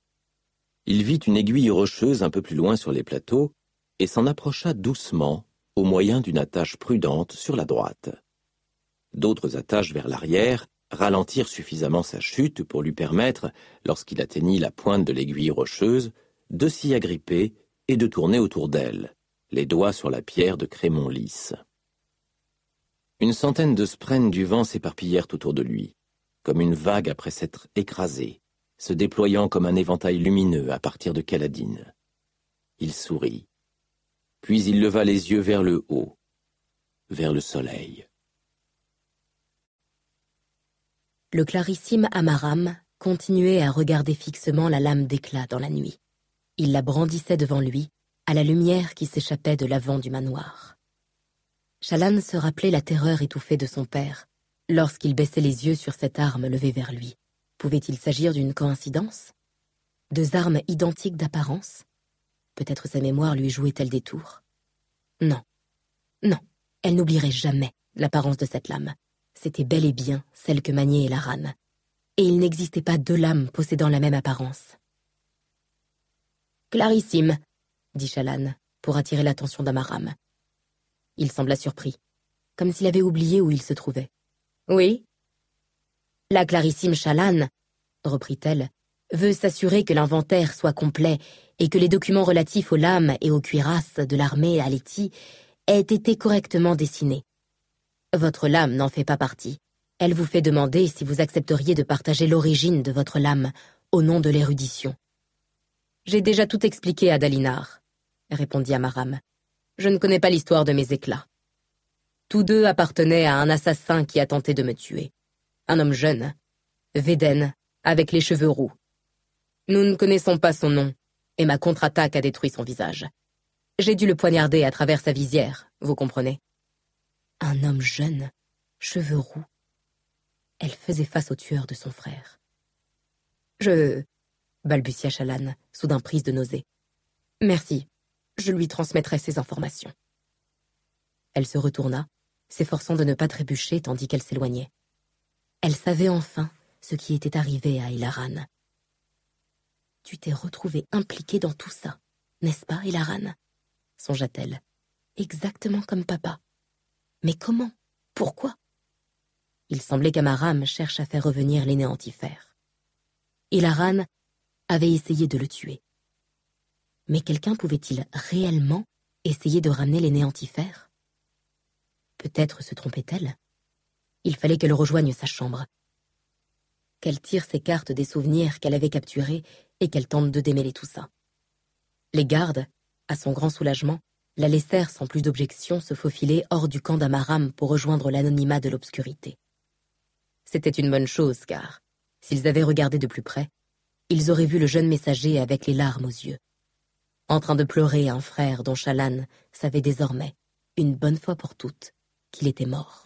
Il vit une aiguille rocheuse un peu plus loin sur les plateaux et s'en approcha doucement, au moyen d'une attache prudente sur la droite. D'autres attaches vers l'arrière ralentirent suffisamment sa chute pour lui permettre, lorsqu'il atteignit la pointe de l'aiguille rocheuse, de s'y agripper et de tourner autour d'elle, les doigts sur la pierre de crémon lisse. Une centaine de sprènes du vent s'éparpillèrent autour de lui, comme une vague après s'être écrasée, se déployant comme un éventail lumineux à partir de Kaladin. Il sourit. Puis il leva les yeux vers le haut, vers le soleil. Le clarissime Amaram continuait à regarder fixement la lame d'éclat dans la nuit. Il la brandissait devant lui, à la lumière qui s'échappait de l'avant du manoir. Shallan se rappelait la terreur étouffée de son père, lorsqu'il baissait les yeux sur cette arme levée vers lui. Pouvait-il s'agir d'une coïncidence? Deux armes identiques d'apparence? Peut-être sa mémoire lui jouait-elle des tours? Non, non, elle n'oublierait jamais l'apparence de cette lame. C'était bel et bien celle que maniait Elaran. Et il n'existait pas deux lames possédant la même apparence. « Clarissime !» dit Shallan, pour attirer l'attention d'Amaram. Il sembla surpris, comme s'il avait oublié où il se trouvait. « Oui ?» « La clarissime Shallan, » reprit-elle, « veut s'assurer que l'inventaire soit complet et que les documents relatifs aux lames et aux cuirasses de l'armée Alethi aient été correctement dessinés. Votre lame n'en fait pas partie. Elle vous fait demander si vous accepteriez de partager l'origine de votre lame au nom de l'érudition. »« J'ai déjà tout expliqué à Dalinar, » répondit Amaram. « Je ne connais pas l'histoire de mes éclats. Tous deux appartenaient à un assassin qui a tenté de me tuer. Un homme jeune, Véden, avec les cheveux roux. Nous ne connaissons pas son nom, et ma contre-attaque a détruit son visage. J'ai dû le poignarder à travers sa visière, vous comprenez. Un homme jeune, cheveux roux. Elle faisait face au tueur de son frère. Balbutia Shallan, soudain prise de nausée. Merci, je lui transmettrai ces informations. Elle se retourna, s'efforçant de ne pas trébucher tandis qu'elle s'éloignait. Elle savait enfin ce qui était arrivé à Elaran. Tu t'es retrouvé impliqué dans tout ça, n'est-ce pas, Elaran? Songea-t-elle. Exactement comme papa. Mais comment? Pourquoi? Il semblait qu'Amaram cherche à faire revenir les néantifères. Elaran avait essayé de le tuer. Mais quelqu'un pouvait-il réellement essayer de ramener les néantifères? Peut-être se trompait-elle? Il fallait qu'elle rejoigne sa chambre. Qu'elle tire ses cartes des souvenirs qu'elle avait capturés et qu'elle tente de démêler tout ça. Les gardes, à son grand soulagement, la laissèrent sans plus d'objection se faufiler hors du camp d'Amaram pour rejoindre l'anonymat de l'obscurité. C'était une bonne chose car, s'ils avaient regardé de plus près, ils auraient vu le jeune messager avec les larmes aux yeux, en train de pleurer un frère dont Shallan savait désormais, une bonne fois pour toutes, qu'il était mort.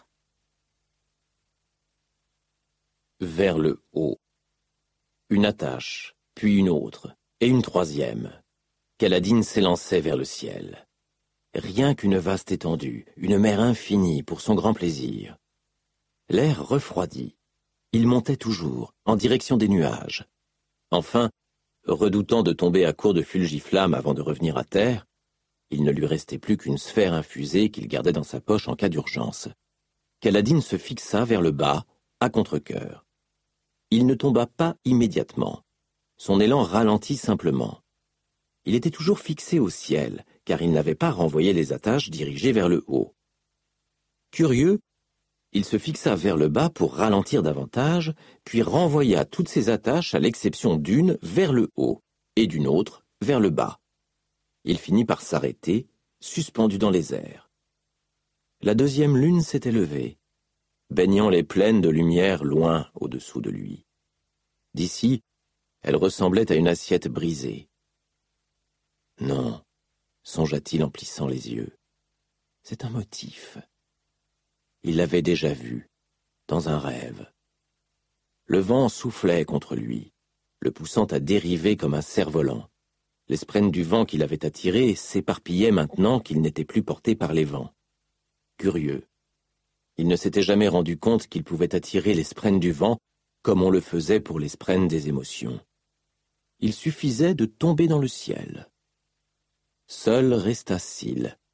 Vers le haut. Une attache, puis une autre, et une troisième. Kaladin s'élançait vers le ciel. Rien qu'une vaste étendue, une mer infinie pour son grand plaisir. L'air refroidit. Il montait toujours, en direction des nuages. Enfin, redoutant de tomber à court de fulgiflammes avant de revenir à terre, il ne lui restait plus qu'une sphère infusée qu'il gardait dans sa poche en cas d'urgence. Kaladin se fixa vers le bas, à contre-cœur. Il ne tomba pas immédiatement. Son élan ralentit simplement. Il était toujours fixé au ciel, car il n'avait pas renvoyé les attaches dirigées vers le haut. Curieux, il se fixa vers le bas pour ralentir davantage, puis renvoya toutes ses attaches à l'exception d'une vers le haut, et d'une autre vers le bas. Il finit par s'arrêter, suspendu dans les airs. La deuxième lune s'était levée, baignant les plaines de lumière loin au-dessous de lui. D'ici, elle ressemblait à une assiette brisée. Non, songea-t-il en plissant les yeux. C'est un motif. Il l'avait déjà vu, dans un rêve. Le vent soufflait contre lui, le poussant à dériver comme un cerf-volant. Les sprènes du vent qui l'avaient attiré s'éparpillaient maintenant qu'il n'était plus porté par les vents. Curieux. Il ne s'était jamais rendu compte qu'il pouvait attirer les sprènes du vent comme on le faisait pour les sprènes des émotions. Il suffisait de tomber dans le ciel. Seul resta Syl,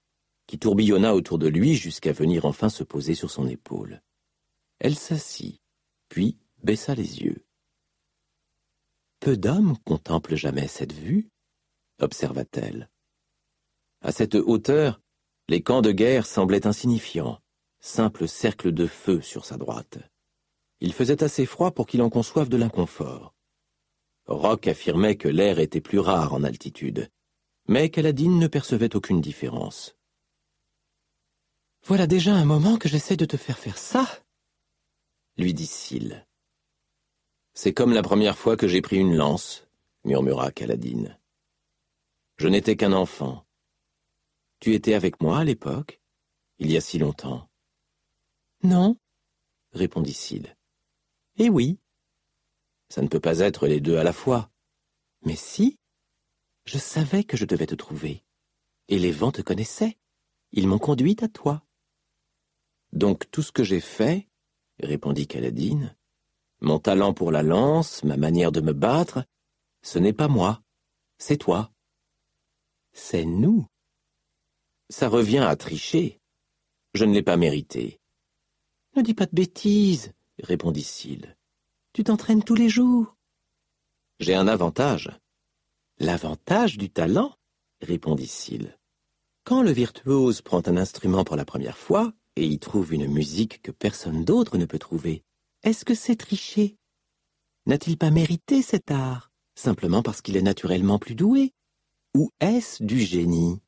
qui tourbillonna autour de lui jusqu'à venir enfin se poser sur son épaule. Elle s'assit, puis baissa les yeux. « Peu d'hommes contemplent jamais cette vue, » observa-t-elle. À cette hauteur, les camps de guerre semblaient insignifiants, simples cercles de feu sur sa droite. Il faisait assez froid pour qu'il en conçoive de l'inconfort. Roch affirmait que l'air était plus rare en altitude, mais Kaladin ne percevait aucune différence. « Voilà déjà un moment que j'essaie de te faire ça, » lui dit Syl. « C'est comme la première fois que j'ai pris une lance, » murmura Kaladin. « Je n'étais qu'un enfant. Tu étais avec moi à l'époque, il y a si longtemps. »« Non, » répondit Syl. « Eh oui. Ça ne peut pas être les deux à la fois. Mais si, je savais que je devais te trouver. Et les vents te connaissaient. Ils m'ont conduite à toi. » « Donc tout ce que j'ai fait, » répondit Kaladin, « mon talent pour la lance, ma manière de me battre, ce n'est pas moi, c'est toi. C'est nous. Ça revient à tricher. Je ne l'ai pas mérité. »« Ne dis pas de bêtises, » répondit Syl. « Tu t'entraînes tous les jours. »« J'ai un avantage. »« L'avantage du talent, » répondit Syl. « Quand le virtuose prend un instrument pour la première fois, et y trouve une musique que personne d'autre ne peut trouver, est-ce que c'est tricher? N'a-t-il pas mérité cet art, simplement parce qu'il est naturellement plus doué? Ou est-ce du génie?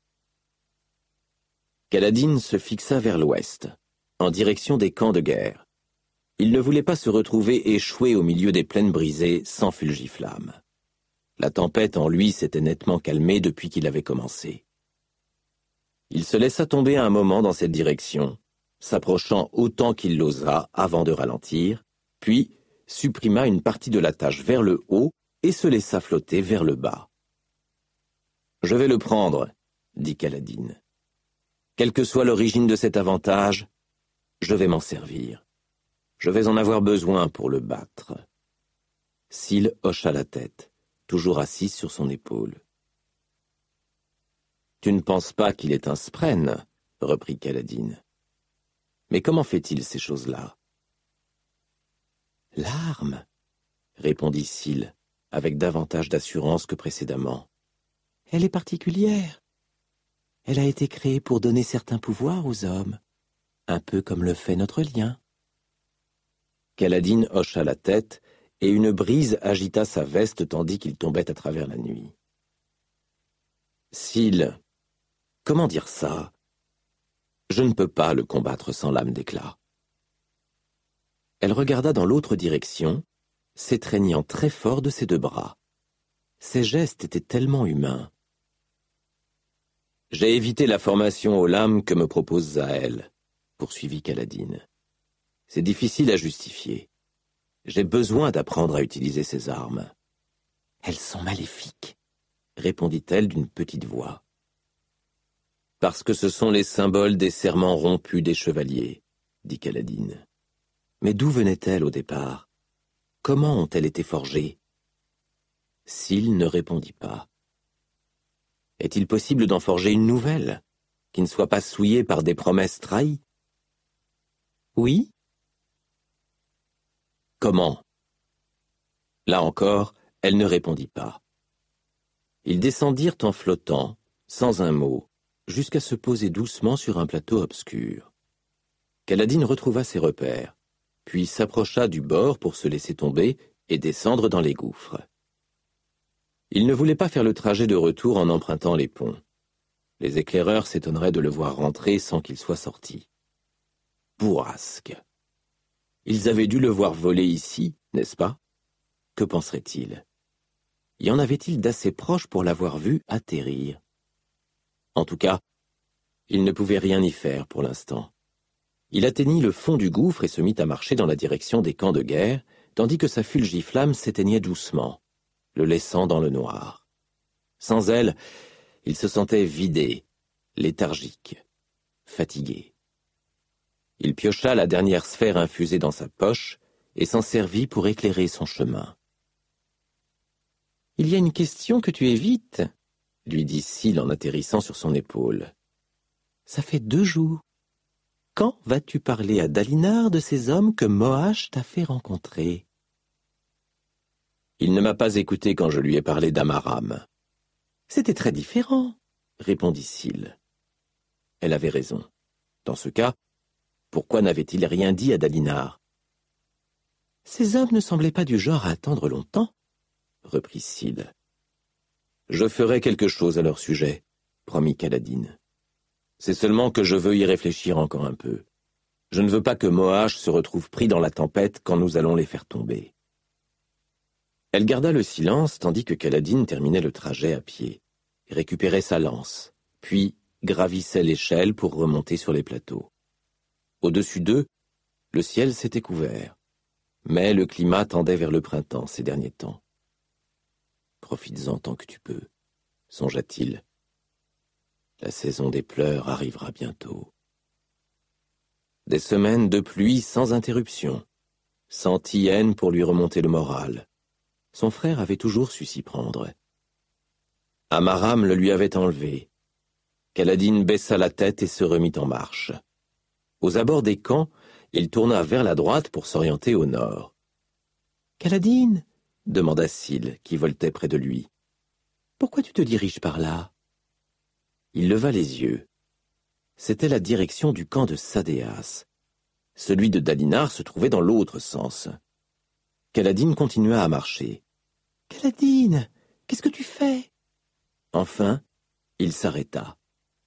Kaladin se fixa vers l'ouest, en direction des camps de guerre. Il ne voulait pas se retrouver échoué au milieu des plaines brisées sans Fulgiflamme. La tempête en lui s'était nettement calmée depuis qu'il avait commencé. Il se laissa tomber un moment dans cette direction, s'approchant autant qu'il l'osa avant de ralentir, puis supprima une partie de la tâche vers le haut et se laissa flotter vers le bas. « Je vais le prendre, » dit Kaladin. « Quelle que soit l'origine de cet avantage, je vais m'en servir. Je vais en avoir besoin pour le battre. » Syl hocha la tête, toujours assise sur son épaule. « Tu ne penses pas qu'il est un spren, » reprit Kaladin. « Mais comment fait-il ces choses-là ?»« L'arme, » répondit Syl, avec davantage d'assurance que précédemment. « Elle est particulière. Elle a été créée pour donner certains pouvoirs aux hommes, un peu comme le fait notre lien. » Kaladin hocha la tête, et une brise agita sa veste tandis qu'il tombait à travers la nuit. « Syl, comment dire ça? Je ne peux pas le combattre sans lame d'éclat. » Elle regarda dans l'autre direction, s'étreignant très fort de ses deux bras. Ses gestes étaient tellement humains. « J'ai évité la formation aux lames que me propose Zahel, » poursuivit Kaladin. « C'est difficile à justifier. J'ai besoin d'apprendre à utiliser ces armes. »« Elles sont maléfiques, » répondit-elle d'une petite voix. « Parce que ce sont les symboles des serments rompus des chevaliers, » dit Kaladin. « Mais d'où venaient-elles au départ? Comment ont-elles été forgées? » Syl ne répondit pas. « Est-il possible d'en forger une nouvelle, qui ne soit pas souillée par des promesses trahies? »« Oui. » « Comment ?» Là encore, elle ne répondit pas. Ils descendirent en flottant, sans un mot, jusqu'à se poser doucement sur un plateau obscur. Kaladin retrouva ses repères, puis s'approcha du bord pour se laisser tomber et descendre dans les gouffres. Il ne voulait pas faire le trajet de retour en empruntant les ponts. Les éclaireurs s'étonneraient de le voir rentrer sans qu'il soit sorti. Bourrasque! Ils avaient dû le voir voler ici, n'est-ce pas? Que penserait-il? Y en avait-il d'assez proche pour l'avoir vu atterrir? En tout cas, il ne pouvait rien y faire pour l'instant. Il atteignit le fond du gouffre et se mit à marcher dans la direction des camps de guerre, tandis que sa fulgiflamme s'éteignait doucement, le laissant dans le noir. Sans elle, il se sentait vidé, léthargique, fatigué. Il piocha la dernière sphère infusée dans sa poche et s'en servit pour éclairer son chemin. « Il y a une question que tu évites, » lui dit Syl en atterrissant sur son épaule. Ça fait 2 jours. Quand vas-tu parler à Dalinar de ces hommes que Moash t'a fait rencontrer? Il ne m'a pas écouté quand je lui ai parlé d'Amaram. C'était très différent, répondit Syl. Elle avait raison. Dans ce cas, pourquoi n'avait-il rien dit à Dalinar? Ces hommes ne semblaient pas du genre à attendre longtemps, reprit Syl. Je ferai quelque chose à leur sujet, promit Kaladin. C'est seulement que je veux y réfléchir encore un peu. Je ne veux pas que Moash se retrouve pris dans la tempête quand nous allons les faire tomber. Elle garda le silence tandis que Kaladin terminait le trajet à pied, récupérait sa lance, puis gravissait l'échelle pour remonter sur les plateaux. Au-dessus d'eux, le ciel s'était couvert, mais le climat tendait vers le printemps ces derniers temps. Profites-en tant que tu peux, songea-t-il. La saison des pleurs arrivera bientôt. Des semaines de pluie sans interruption, sans Tien pour lui remonter le moral. Son frère avait toujours su s'y prendre. Amaram le lui avait enlevé. Kaladin baissa la tête et se remit en marche. Aux abords des camps, il tourna vers la droite pour s'orienter au nord. « Kaladin » demanda Syl, qui voltait près de lui. « Pourquoi tu te diriges par là ?» Il leva les yeux. C'était la direction du camp de Sadéas. Celui de Dalinar se trouvait dans l'autre sens. Kaladin continua à marcher. « Kaladin, qu'est-ce que tu fais ?» Enfin, il s'arrêta.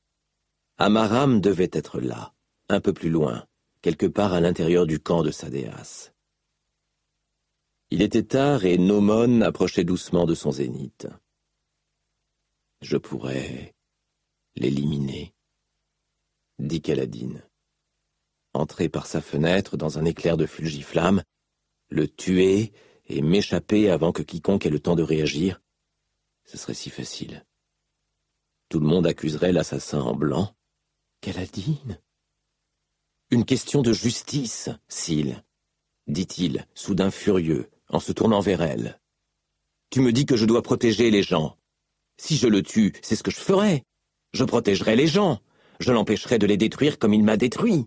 Amaram devait être là, un peu plus loin, quelque part à l'intérieur du camp de Sadéas. Il était tard et Nomon approchait doucement de son zénith. Je pourrais l'éliminer, dit Kaladin. Entrer par sa fenêtre dans un éclair de fulgiflamme, le tuer et m'échapper avant que quiconque ait le temps de réagir, ce serait si facile. Tout le monde accuserait l'assassin en blanc. Kaladin. Une question de justice, Syl, dit-il, soudain furieux, en se tournant vers elle. Tu me dis que je dois protéger les gens. Si je le tue, c'est ce que je ferai. Je protégerai les gens. Je l'empêcherai de les détruire comme il m'a détruit.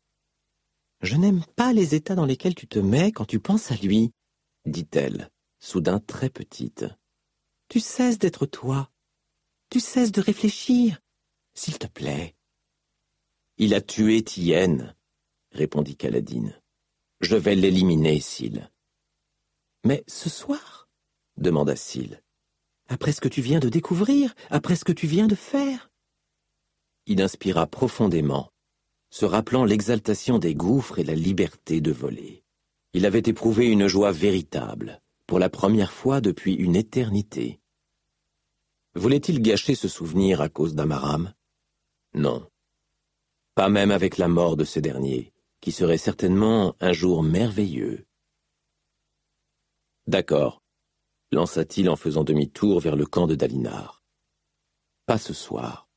Je n'aime pas les états dans lesquels tu te mets quand tu penses à lui, dit-elle, soudain très petite. Tu cesses d'être toi. Tu cesses de réfléchir. S'il te plaît. Il a tué Tien, répondit Kaladin. Je vais l'éliminer, Syl. Mais ce soir, demanda Syl. Après ce que tu viens de découvrir, après ce que tu viens de faire. Il inspira profondément, se rappelant l'exaltation des gouffres et la liberté de voler. Il avait éprouvé une joie véritable, pour la première fois depuis une éternité. Voulait-il gâcher ce souvenir à cause d'Amaram? Non. Pas même avec la mort de ce dernier, qui serait certainement un jour merveilleux. D'accord, lança-t-il en faisant demi-tour vers le camp de Dalinar. Pas ce soir.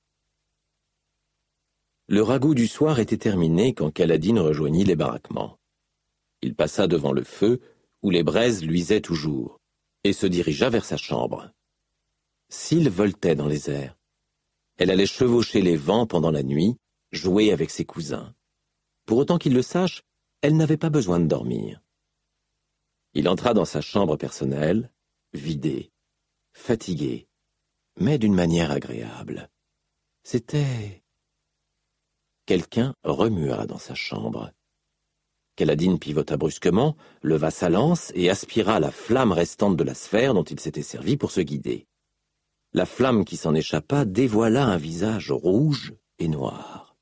Le ragoût du soir était terminé quand Kaladin rejoignit les baraquements. Il passa devant le feu, où les braises luisaient toujours, et se dirigea vers sa chambre. Syl voltait dans les airs. Elle allait chevaucher les vents pendant la nuit, jouer avec ses cousins. Pour autant qu'il le sache, elle n'avait pas besoin de dormir. Il entra dans sa chambre personnelle, vidée, fatigué, mais d'une manière agréable. C'était... Quelqu'un remua dans sa chambre. Kaladin pivota brusquement, leva sa lance et aspira la flamme restante de la sphère dont il s'était servi pour se guider. La flamme qui s'en échappa dévoila un visage rouge et noir.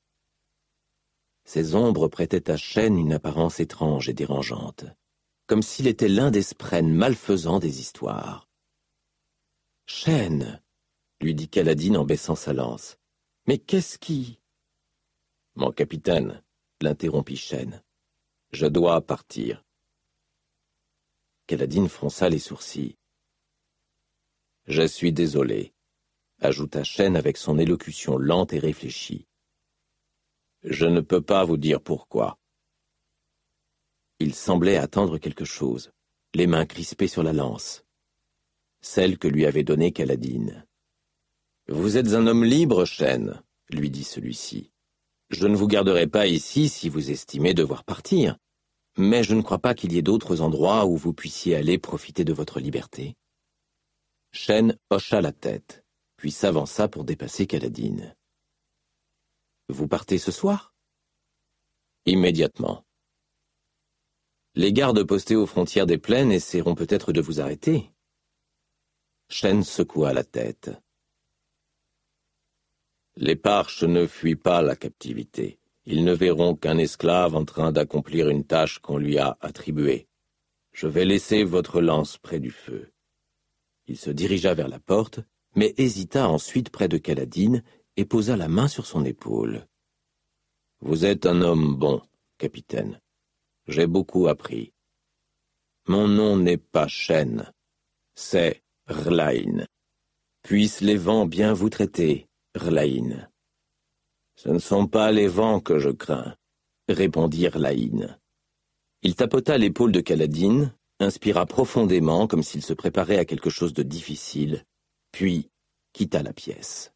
Ces ombres prêtaient à Shen une apparence étrange et dérangeante, comme s'il était l'un des sprènes malfaisants des histoires. « Shen !» lui dit Kaladin en baissant sa lance. « Mais qu'est-ce qui... » « Mon capitaine, » l'interrompit Shen, « je dois partir. » Kaladin fronça les sourcils. « Je suis désolé, » ajouta Shen avec son élocution lente et réfléchie. « Je ne peux pas vous dire pourquoi. » Il semblait attendre quelque chose, les mains crispées sur la lance, celle que lui avait donnée Kaladin. « Vous êtes un homme libre, Shen, lui dit celui-ci. Je ne vous garderai pas ici si vous estimez devoir partir, mais je ne crois pas qu'il y ait d'autres endroits où vous puissiez aller profiter de votre liberté. Shen hocha la tête, puis s'avança pour dépasser Kaladin. Vous partez ce soir? Immédiatement. Les gardes postés aux frontières des plaines essaieront peut-être de vous arrêter. Shen secoua la tête. Les Parches ne fuient pas la captivité. Ils ne verront qu'un esclave en train d'accomplir une tâche qu'on lui a attribuée. Je vais laisser votre lance près du feu. Il se dirigea vers la porte, mais hésita ensuite près de Kaladin et posa la main sur son épaule. « Vous êtes un homme bon, capitaine. J'ai beaucoup appris. Mon nom n'est pas Shen, c'est Rlain. Puissent les vents bien vous traiter, Rlain. »« Ce ne sont pas les vents que je crains, » répondit Rlain. Il tapota l'épaule de Kaladin, inspira profondément comme s'il se préparait à quelque chose de difficile, puis quitta la pièce.